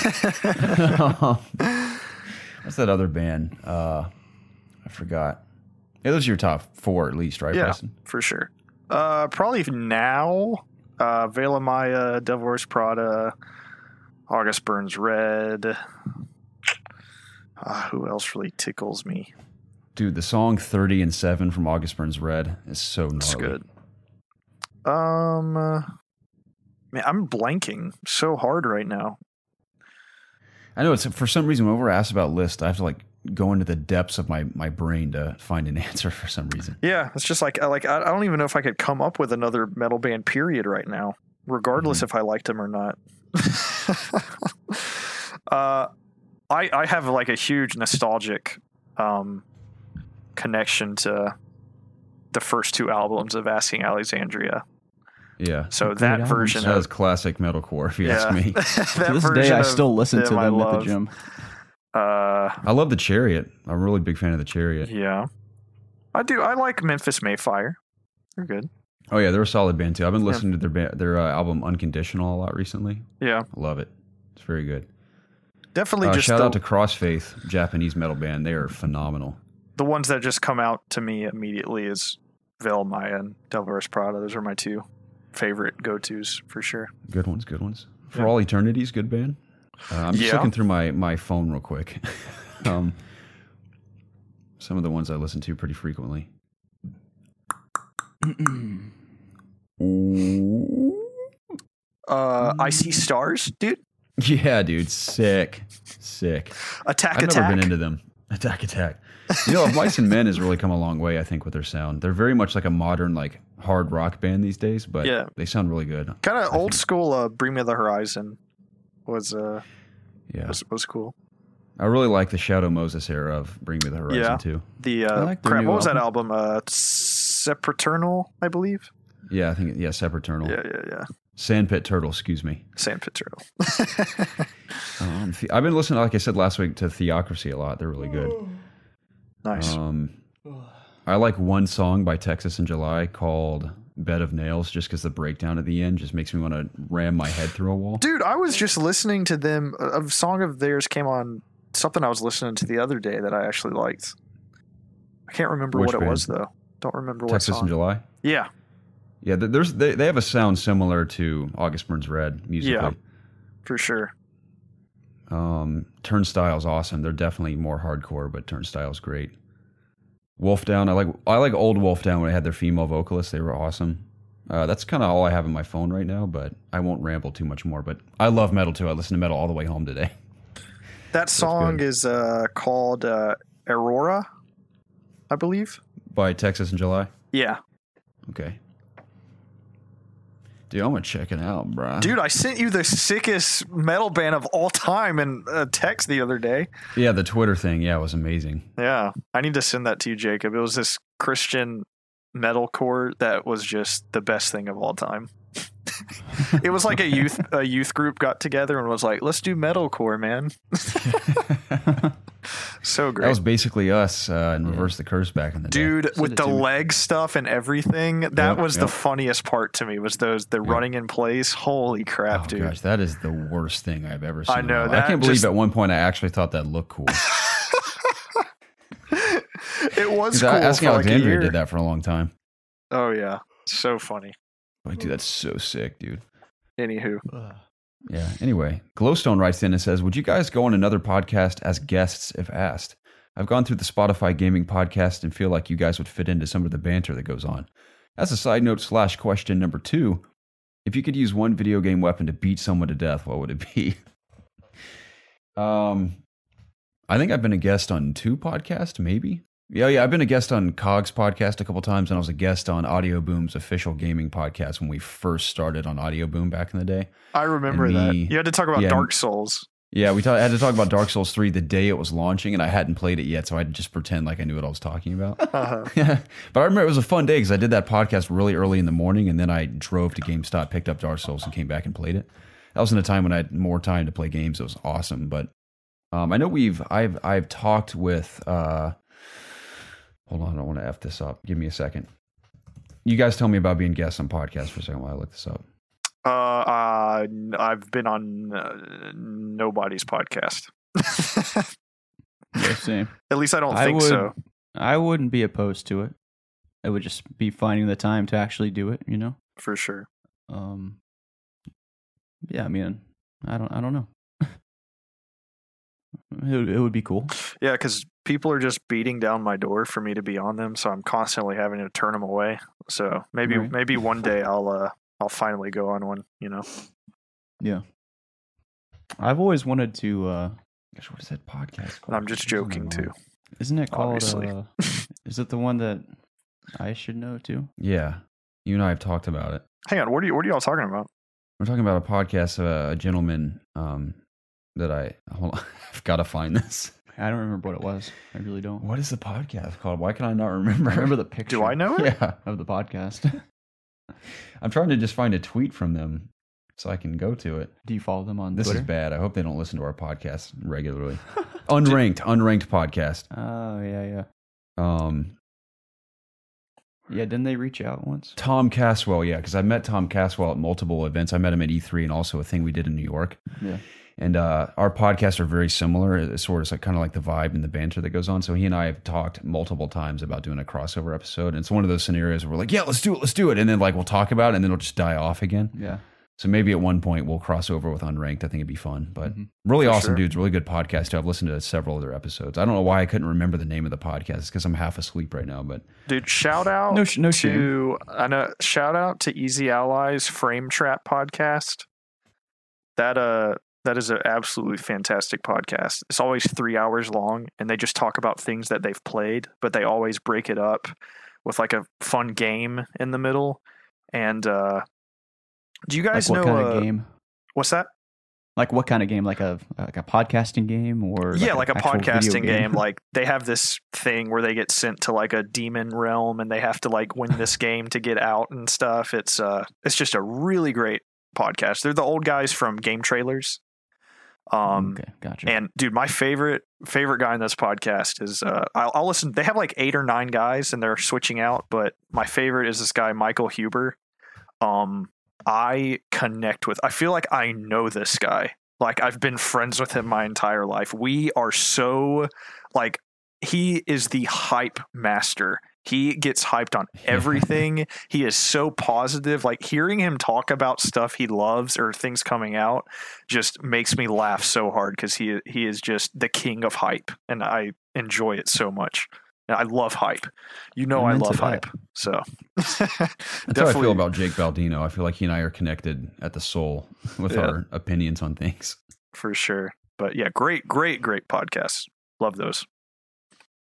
What's that other band? I forgot. Yeah, those are your top 4 at least, right, Yeah, Preston? for sure. Probably now, Veil of Maya, Devil Wears Prada, August Burns Red. Who else really tickles me? Dude, the song 30 and 7 from August Burns Red is so gnarly. It's good. Man, I'm blanking so hard right now. I know, it's for some reason whenever I ask about lists, I have to like go into the depths of my brain to find an answer for some reason. Yeah, it's just like I don't even know if I could come up with another metal band period right now, regardless if I liked them or not. I have like a huge nostalgic connection to the first 2 albums of Asking Alexandria. Yeah. So that version is classic metalcore, if you ask me. To this day, I still listen to them at the gym. I love the Chariot. I'm a really big fan of the Chariot. Yeah. I do. I like Memphis Mayfire. They're good. Oh, yeah, they're a solid band, too. I've been listening to their album Unconditional a lot recently. Yeah. I love it. It's very good. Definitely just shout out to Crossfaith, Japanese metal band. They are phenomenal. The ones that just come out to me immediately is Veil Maya and Devil Wears Prada. Those are my 2 favorite go-tos for sure. Good ones, good ones. For All Eternity's good band. I'm just looking through my phone real quick. Some of the ones I listen to pretty frequently. I See Stars, dude. Yeah, dude. Sick. Attack. I've never been into them. Attack. You know, Mice and Men has really come a long way, I think, with their sound. They're very much like a modern, like, hard rock band these days, but they sound really good. Kind of old school Bring Me the Horizon was cool. I really like the Shadow Moses era of Bring Me the Horizon, too. The what was that album? Sepraternal, I believe. Yeah, I think, Sepraternal. Yeah. Sandpit Turtle, excuse me. Sandpit Turtle. I've been listening, like I said last week, to Theocracy a lot. They're really good. Nice. I like one song by Texas in July called Bed of Nails, just because the breakdown at the end just makes me want to ram my head through a wall. Dude, I was just listening to them. A song of theirs came on, something I was listening to the other day that I actually liked. I can't remember what it was, though. Don't remember what song. Texas in July? Yeah. Yeah, they have a sound similar to August Burns Red musically. Yeah, for sure. Turnstile's awesome. They're definitely more hardcore, but Turnstile's great. Wolf Down, I like old Wolf Down when I had their female vocalists. They were awesome. That's kind of all I have in my phone right now, but I won't ramble too much more. But I love metal too. I listen to metal all the way home today. That song is called Aurora, I believe. By Texas in July? Yeah. Okay. Dude, I'm going to check it out, bro. Dude, I sent you the sickest metal band of all time in a text the other day. Yeah, the Twitter thing. Yeah, it was amazing. Yeah. I need to send that to you, Jacob. It was this Christian metalcore that was just the best thing of all time. It was like a youth group got together and was like, let's do metalcore, man. So great. That was basically us in Reverse the Curse back in the day. Dude, with the leg stuff and everything, that was the funniest part to me, was the running in place. Holy crap, dude. Gosh, that is the worst thing I've ever seen. I know. I can't believe at one point I actually thought that looked cool. It was cool. Asking Alexandria did that for a long time. Oh, yeah. So funny. Like, dude, that's so sick, dude. Anywho. Yeah. Anyway, Glowstone writes in and says, would you guys go on another podcast as guests if asked? I've gone through the Spotify gaming podcast and feel like you guys would fit into some of the banter that goes on. As a side note / question number 2, if you could use one video game weapon to beat someone to death, what would it be? I think I've been a guest on 2 podcasts, maybe. Yeah. I've been a guest on Cog's podcast a couple times, and I was a guest on Audio Boom's official gaming podcast when we first started on Audio Boom back in the day. I remember that. You had to talk about Dark Souls. Yeah, I had to talk about Dark Souls 3 the day it was launching, and I hadn't played it yet, so I had to just pretend like I knew what I was talking about. Uh-huh. But I remember it was a fun day because I did that podcast really early in the morning, and then I drove to GameStop, picked up Dark Souls, and came back and played it. That was in a time when I had more time to play games. It was awesome. But I know I've talked with. Hold on, I don't want to F this up. Give me a second. You guys tell me about being guests on podcasts for a second while I look this up. I've been on nobody's podcast. Yeah, same. At least I don't think so. I wouldn't be opposed to it. It would just be finding the time to actually do it, you know? For sure. Yeah, I mean, I don't know. It would be cool. Yeah, because people are just beating down my door for me to be on them, so I'm constantly having to turn them away. So maybe one day I'll finally go on one. You know. Yeah. I've always wanted to. Gosh, what is that podcast called? I'm just joking too. Isn't it called? Obviously. Is it the one that I should know too? Yeah, you and I have talked about it. Hang on, what are y'all talking about? We're talking about a podcast of a gentleman that hold on, I've got to find this. I don't remember what it was. I really don't. What is the podcast called? Why can I not remember? I remember the picture. Do I know it? Yeah, of the podcast. I'm trying to just find a tweet from them so I can go to it. Do you follow them on This Twitter? is bad. I hope they don't listen to our podcast regularly. Unranked podcast. Oh, yeah. Yeah, didn't they reach out once? Tom Caswell, yeah, because I met Tom Caswell at multiple events. I met him at E3 and also a thing we did in New York. Yeah. And our podcasts are very similar. It's sort of like, kind of like the vibe and the banter that goes on. So he and I have talked multiple times about doing a crossover episode. And it's one of those scenarios where we're like, yeah, let's do it. And then like we'll talk about it and then it'll just die off again. Yeah. So maybe at one point we'll cross over with Unranked. I think it'd be fun. But really For awesome sure. dudes. Really good podcast too. I've listened to several of their episodes. I don't know why I couldn't remember the name of the podcast. It's because I'm half asleep right now. But Dude, shout out No to shame. shout out to Easy Allies Frame Trap podcast. That is an absolutely fantastic podcast. It's always 3 hours long, and they just talk about things that they've played, but they always break it up with like a fun game in the middle. And do you guys Like what know kind of game? What's that? Like what kind of game? Like a podcasting game or Yeah, like a actual video podcasting game. Like they have this thing where they get sent to like a demon realm and they have to like win this game to get out and stuff. It's just a really great podcast. They're the old guys from Game Trailers. Okay, gotcha. And dude, my favorite guy in this podcast is I'll listen. They have like 8 or 9 guys and they're switching out, but my favorite is this guy Michael Huber. I feel like I know this guy. Like I've been friends with him my entire life. We are so like he is the hype master. He gets hyped on everything. He is so positive. Like hearing him talk about stuff he loves or things coming out just makes me laugh so hard because he is just the king of hype, and I enjoy it so much. And I love hype. You know, I love hype. So that's how I feel about Jake Baldino. I feel like he and I are connected at the soul with our opinions on things. For sure. But yeah, great podcast. Love those.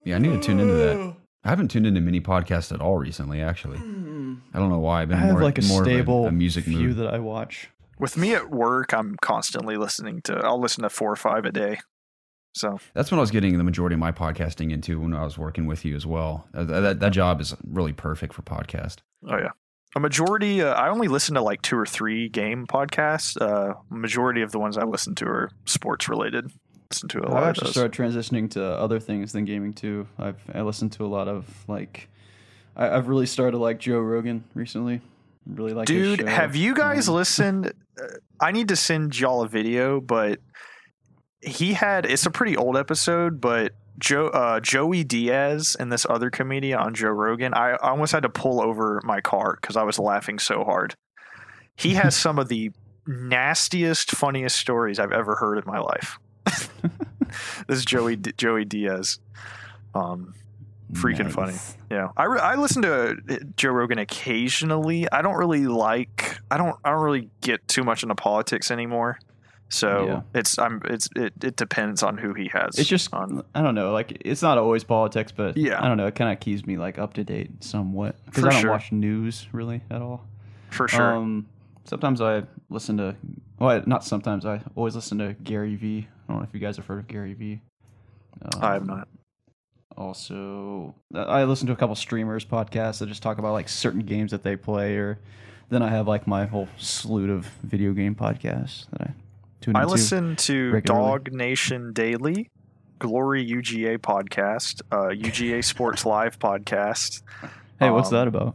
Yeah, I need to tune into that. I haven't tuned into mini podcasts at all recently, actually. I don't know why. I've been I have more, like a more stable of a music few mood. that I watch. With me at work, I'm constantly listening to. I'll listen to 4 or 5 a day. So That's when I was getting the majority of my podcasting into when I was working with you as well. That job is really perfect for podcast. oh yeah, a majority. I only listen to like 2 or 3 game podcasts. Majority of the ones I listen to are sports related. Listen to a I've lot of actually those. started transitioning to other things than gaming too. I listen to a lot of like. I've really started to like Joe Rogan recently. Really like his Dude, show. have you guys listened? I need to send y'all a video, but it's a pretty old episode, but Joey Diaz and this other comedian on Joe Rogan, I almost had to pull over my car because I was laughing so hard. He has some of the nastiest, funniest stories I've ever heard in my life. This is Joey Diaz. Freaking Nice. funny. Yeah. I listen to Joe Rogan occasionally. I don't really get too much into politics anymore. So it depends on who he has. It's just on. I don't know. Like it's not always politics, but Yeah. I don't know. It kind of keeps me like up to date somewhat because For I don't sure. watch news really at all. For sure. Sometimes I listen to. Well, not sometimes. I always listen to Gary Vee. I don't know if you guys have heard of Gary Vee. I have not. Also, I listen to a couple streamers podcasts that just talk about like certain games that they play, or then I have like my whole slew of video game podcasts that I tune into. I listen to regularly. Dog Nation Daily, Glory UGA podcast, UGA Sports Live podcast. Hey, what's that about?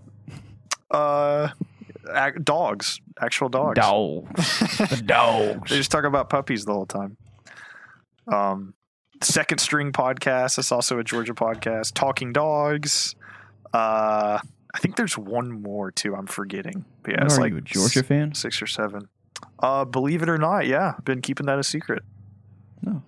Dogs, actual dogs. The dogs. They just talk about puppies the whole time. Second String podcast. That's also a Georgia podcast. Talking Dogs. I think there's one more too. I'm forgetting. But yeah, it's Are like you a Georgia fan? 6 or 7. Believe it or not, yeah, been keeping that a secret. No.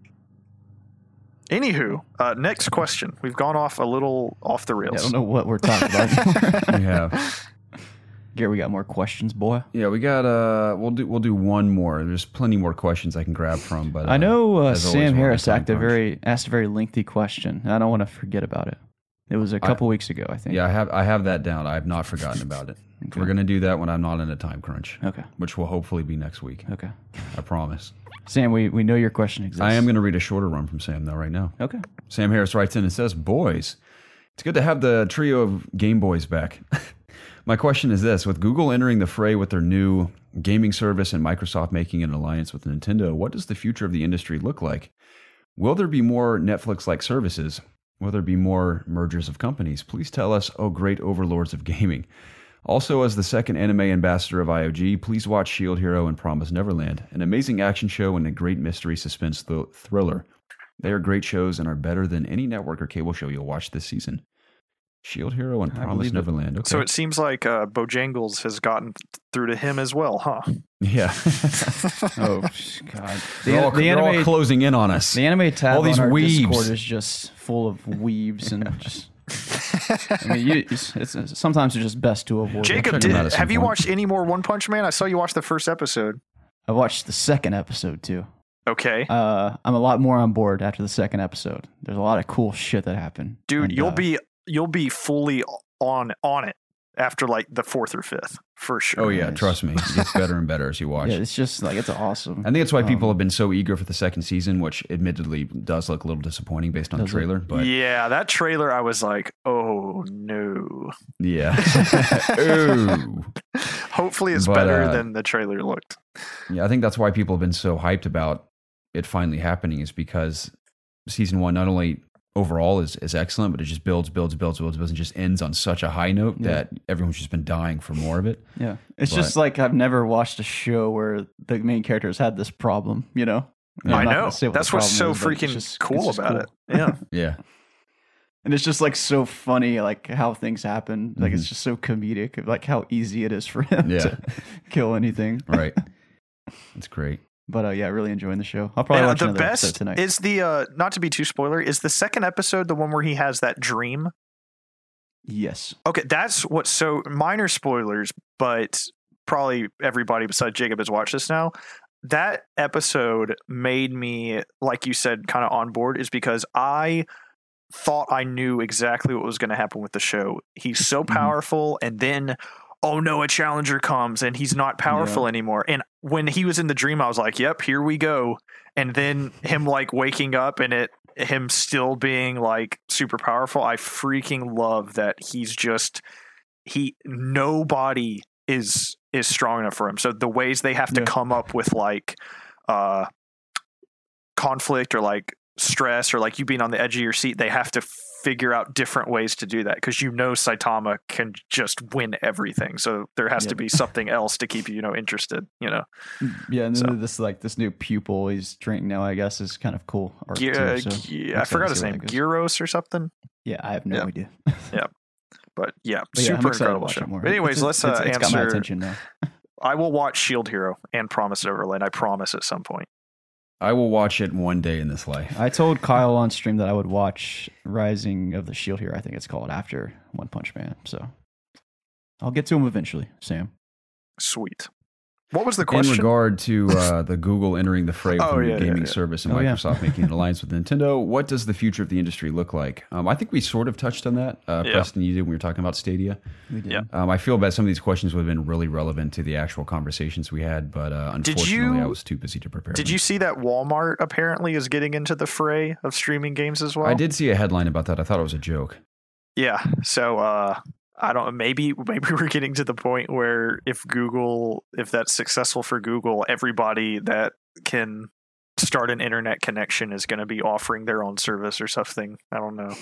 Anywho, next question. We've gone off a little off the Yeah, I rails. don't know what we're talking about. We have. Gary, we got more questions, boy. Yeah, we got we'll do one more. There's plenty more questions I can grab from, but I know as always, Sam we're on Harris time crunch. asked a very lengthy question. I don't want to forget about it. It was a couple weeks ago, I think. Yeah, I have that down. I have not forgotten about it. Okay. We're gonna do that when I'm not in a time crunch, Okay. which will hopefully be next week. Okay. I promise. Sam, we know your question exists. I am gonna read a shorter one from Sam though right now. Okay. Sam Harris writes in and says, "Boys, it's good to have the trio of Game Boys back." My question is this: with Google entering the fray with their new gaming service and Microsoft making an alliance with Nintendo, what does the future of the industry look like? Will there be more Netflix-like services? Will there be more mergers of companies? Please tell us, oh great overlords of gaming. Also, as the second anime ambassador of IOG, please watch Shield Hero and Promise Neverland, an amazing action show and a great mystery suspense thriller. They are great shows and are better than any network or cable show you'll watch this season. Shield Hero and Promise believe it. Neverland. Okay. So it seems like Bojangles has gotten through to him as well, huh? Yeah. Oh God. They're all closing in on us. The anime tab all these on our weebs. Discord is just full of weebs and just. I mean, it's sometimes it's just best to avoid. Jacob, check them out at some have you point. watched any more One Punch Man? I saw you watch the first episode. I watched the second episode too. Okay. I'm a lot more on board after the second episode. There's a lot of cool shit that happened. Dude, And, you'll be fully on it after like the 4th or 5th for sure. Oh yeah, Nice. trust me, it gets better and better as you watch. Yeah, it's just like it's awesome. I think that's why people have been so eager for the second season, which admittedly does look a little disappointing based on the Does it? trailer. But Yeah, that trailer I was like, oh no. yeah, ooh, Hopefully it's But, better than the trailer looked. yeah. I think that's why people have been so hyped about it finally happening, is because season 1 not only overall is excellent, but it just builds, and just ends on such a high note that everyone's just been dying for more of it. Yeah, it's But- just like I've never watched a show where the main characters had this problem. You know, I'm I not know. gonna say what That's the what's so problem is, but it's freaking just- cool it's just about cool. it. Yeah. Yeah, And it's just like so funny, like how things happen. Like Mm-hmm. it's just so comedic, like how easy it is for him Yeah. to kill anything. right. It's great. But yeah, really enjoying the show. I'll probably Yeah, watch the another episode best tonight. is the not to be too spoiler, is the second episode the one where he has that dream? Yes. Okay, that's what. So minor spoilers, but probably everybody besides Jacob has watched this now. That episode made me, like you said, kind of on board, is because I thought I knew exactly what was going to happen with the show. He's so powerful, and then, oh no, a challenger comes, and he's not powerful anymore. And when he was in the dream, I was like, yep, here we go. And then him like waking up and him still being like super powerful. I freaking love that nobody is strong enough for him. So the ways they have to come up with like conflict or like stress or like you being on the edge of your seat, they have to figure out different ways to do that, because Saitama can just win everything. So there has to be something else to keep you interested. Yeah, and so, this new pupil he's training now, I guess, is kind of cool. I forgot his name, Gyros or something. Yeah, I have no idea. Yeah. But super incredible show. But anyways, let's answer. It's got my attention now. I will watch Shield Hero and Promise Neverland. I promise at some point. I will watch it one day in this life. I told Kyle on stream that I would watch Rising of the Shield Hero, I think it's called, after One Punch Man. So I'll get to him eventually, Sam. Sweet. What was the question? In regard to the Google entering the fray from the gaming service and Microsoft making an alliance with Nintendo, what does the future of the industry look like? I think we sort of touched on that. Preston, you did when we were talking about Stadia. We did. Yeah. I feel bad some of these questions would have been really relevant to the actual conversations we had, but unfortunately I was too busy to prepare. Did you see that Walmart apparently is getting into the fray of streaming games as well? I did see a headline about that. I thought it was a joke. Yeah. So I don't. Maybe we're getting to the point where if that's successful for Google, everybody that can start an internet connection is going to be offering their own service or something. I don't know.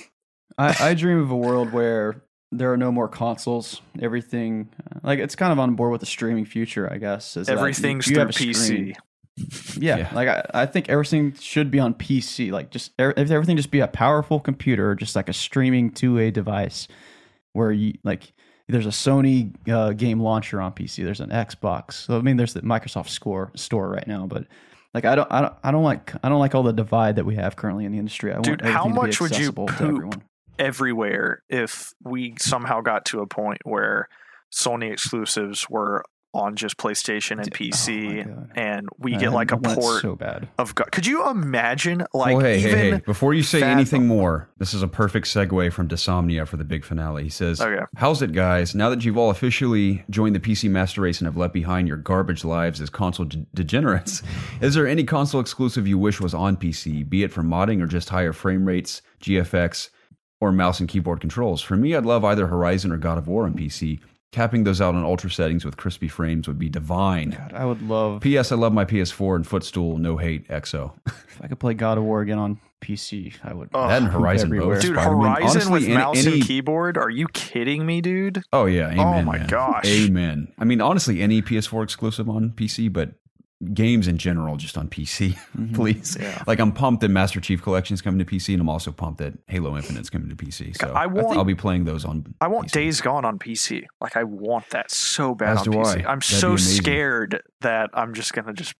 I dream of a world where there are no more consoles. Everything, like, it's kind of on board with the streaming future, I guess. Everything's through PC. Yeah, like I think everything should be on PC. Like, just everything just be a powerful computer, just like a streaming 2-way device. Where you like, there's a Sony game launcher on PC. There's an Xbox. So I mean, there's the Microsoft store right now. But like, I don't like all the divide that we have currently in the industry. I want everything how much to be would you accessible to poop everyone. Everywhere if we somehow got to a point where Sony exclusives were on just PlayStation and PC, and we get like a port so bad. of God. Could you imagine? Like, hey, before you say anything more, this is a perfect segue from Desomnia for the big finale. He says, how's it, guys? Now that you've all officially joined the PC master race and have left behind your garbage lives as console degenerates, is there any console exclusive you wish was on PC, be it for modding or just higher frame rates, GFX, or mouse and keyboard controls? For me, I'd love either Horizon or God of War on PC. Capping those out on ultra settings with crispy frames would be divine. God, I would love. P.S. I love my PS4 and footstool. No hate, XO. If I could play God of War again on PC, I would. That and Horizon, everywhere. Dude, Spider-Man. Horizon honestly, with mouse and keyboard? Are you kidding me, dude? Oh yeah, amen. Oh my gosh, amen. I mean, honestly, any PS4 exclusive on PC, but games in general just on PC, please. Yeah. Like, I'm pumped that Master Chief Collection's coming to PC, and I'm also pumped that Halo Infinite's coming to PC. So I'll be playing those on I want PC. Days Gone on PC. Like, I want that so bad on PC. I'm so scared that I'm just going to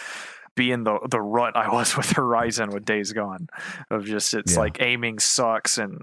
be in the rut I was with Horizon with Days Gone. Of just, it's like aiming sucks and,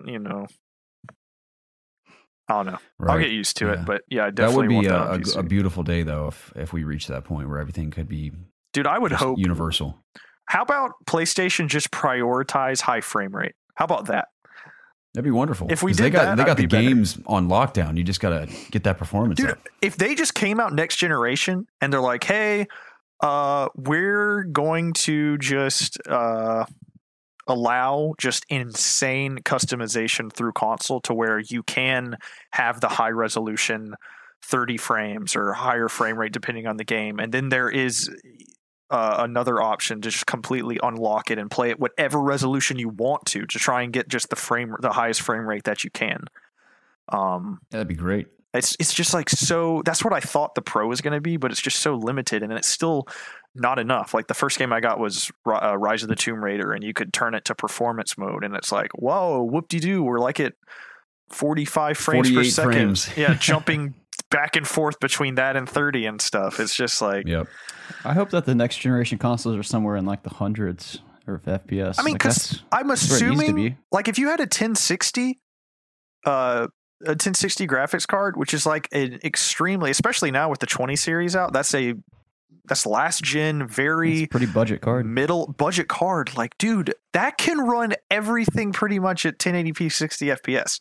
I don't know. Right. I'll get used to it, but I definitely want that. That would be a beautiful day, though, if we reach that point where everything could be, dude, I would hope universal. How about PlayStation just prioritize high frame rate? How about that? That'd be wonderful. If we did they got the better. games on lockdown. You just got to get that performance dude, up. If they just came out next generation and they're like, hey, we're going to just allow just insane customization through console to where you can have the high resolution 30 frames or higher frame rate depending on the game, and then there is another option to just completely unlock it and play it whatever resolution you want to try and get just the highest frame rate that you can. That'd be great. It's just like, so that's what I thought the Pro was going to be, but it's just so limited, and it's still not enough. Like, the first game I got was Rise of the Tomb Raider, and you could turn it to performance mode, and it's like, whoa, whoop-de-doo, we're like at 45 frames per second. Frames. Yeah, jumping back and forth between that and 30 and stuff. It's just like... Yep. I hope that the next generation consoles are somewhere in like the hundreds or FPS. I mean, because I'm assuming, like, if you had a 1060... a 1060 graphics card, which is like an extremely, especially now with the 20 series out, that's That's last gen, very It's a pretty budget card. middle budget card. Like, dude, that can run everything pretty much at 1080p 60 FPS.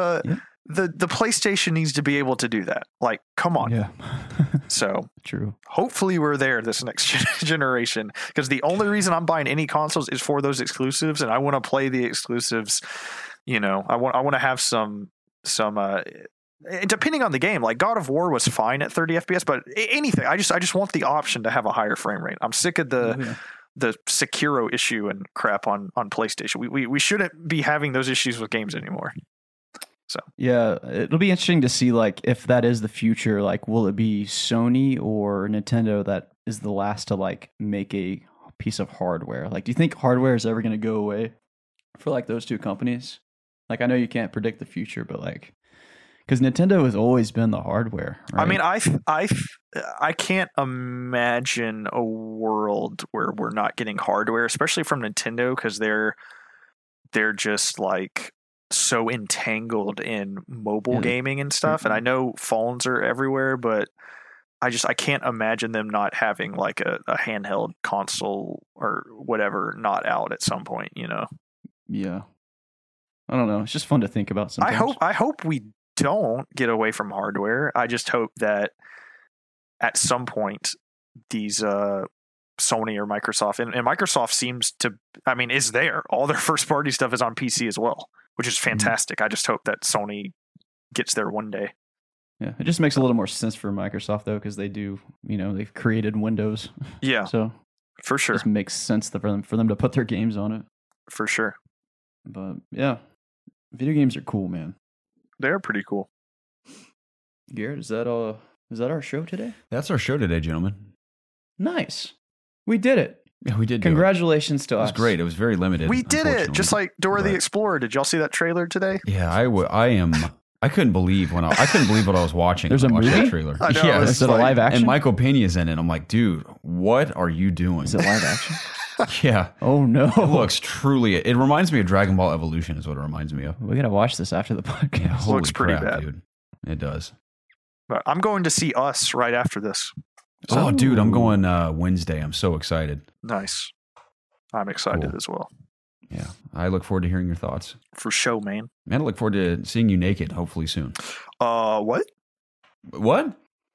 The PlayStation needs to be able to do that. Like, come on. Yeah. So True. hopefully we're there this next generation, because the only reason I'm buying any consoles is for those exclusives, and I want to play the exclusives. You know, I want to have some depending on the game. Like God of War was fine at 30 FPS, but anything, I just want the option to have a higher frame rate. I'm sick of the Sekiro issue and crap on PlayStation. We shouldn't be having those issues with games anymore. So yeah, it'll be interesting to see like if that is the future. Like, will it be Sony or Nintendo that is the last to like make a piece of hardware? Like, do you think hardware is ever going to go away for like those two companies? Like, I know you can't predict the future, but like, because Nintendo has always been the hardware. Right? I mean, I can't imagine a world where we're not getting hardware, especially from Nintendo, because they're just like so entangled in mobile gaming and stuff. And I know phones are everywhere, but I can't imagine them not having like a handheld console or whatever not out at some point, you know? Yeah. I don't know. It's just fun to think about sometimes. I hope we don't get away from hardware. I just hope that at some point these Sony or Microsoft, and Microsoft seems to, I mean, is there. All their first party stuff is on PC as well, which is fantastic. I just hope that Sony gets there one day. Yeah, it just makes a little more sense for Microsoft though, because they do, they've created Windows. Yeah, so for sure, it just makes sense for them to put their games on it. For sure. But yeah, video games are cool, man. They're pretty cool. Garrett, is that our show today? That's our show today, gentlemen. Nice, we did it. Yeah, we did. Congratulations to us. It was great. It was very limited. We did it, just like Dora the Explorer. Did y'all see that trailer today? Yeah, I couldn't believe what I was watching. There's a movie that trailer. I know, yeah, is it a live action? And Michael Pena's in it. I'm like, dude, what are you doing? Is it live action? Yeah. Oh no. It looks truly. It reminds me of Dragon Ball Evolution. Is what it reminds me of. We gotta watch this after the podcast. Yeah, holy looks pretty crap, bad, dude. It does. But I'm going to see Us right after this. Oh, dude, I'm going Wednesday. I'm so excited. Nice. I'm excited as well. Yeah, I look forward to hearing your thoughts. For show, man. And I look forward to seeing you naked, hopefully soon. What? What?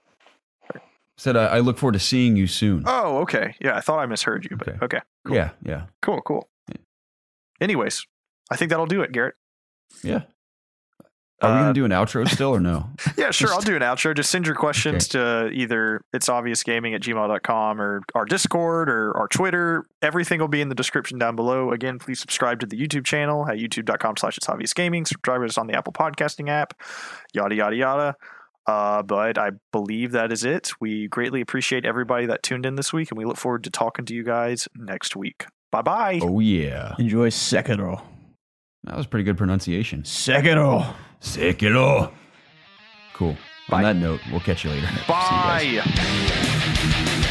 Said I look forward to seeing you soon. Oh, okay. Yeah, I thought I misheard you, but okay. Cool. Yeah. Cool. Yeah. Anyways, I think that'll do it, Garrett. Yeah. Are we going to do an outro still or no? Yeah, sure. I'll do an outro. Just send your questions to either itsobviousgaming@gmail.com or our Discord or our Twitter. Everything will be in the description down below. Again, please subscribe to the YouTube channel at youtube.com/itsobviousgaming. Subscribe to us on the Apple Podcasting app, yada, yada, yada. But I believe that is it. We greatly appreciate everybody that tuned in this week, and we look forward to talking to you guys next week. Bye-bye. Oh, yeah. Enjoy Sekiro. That was pretty good pronunciation. Sekiro. Cool. Bye. On that note, we'll catch you later. Bye.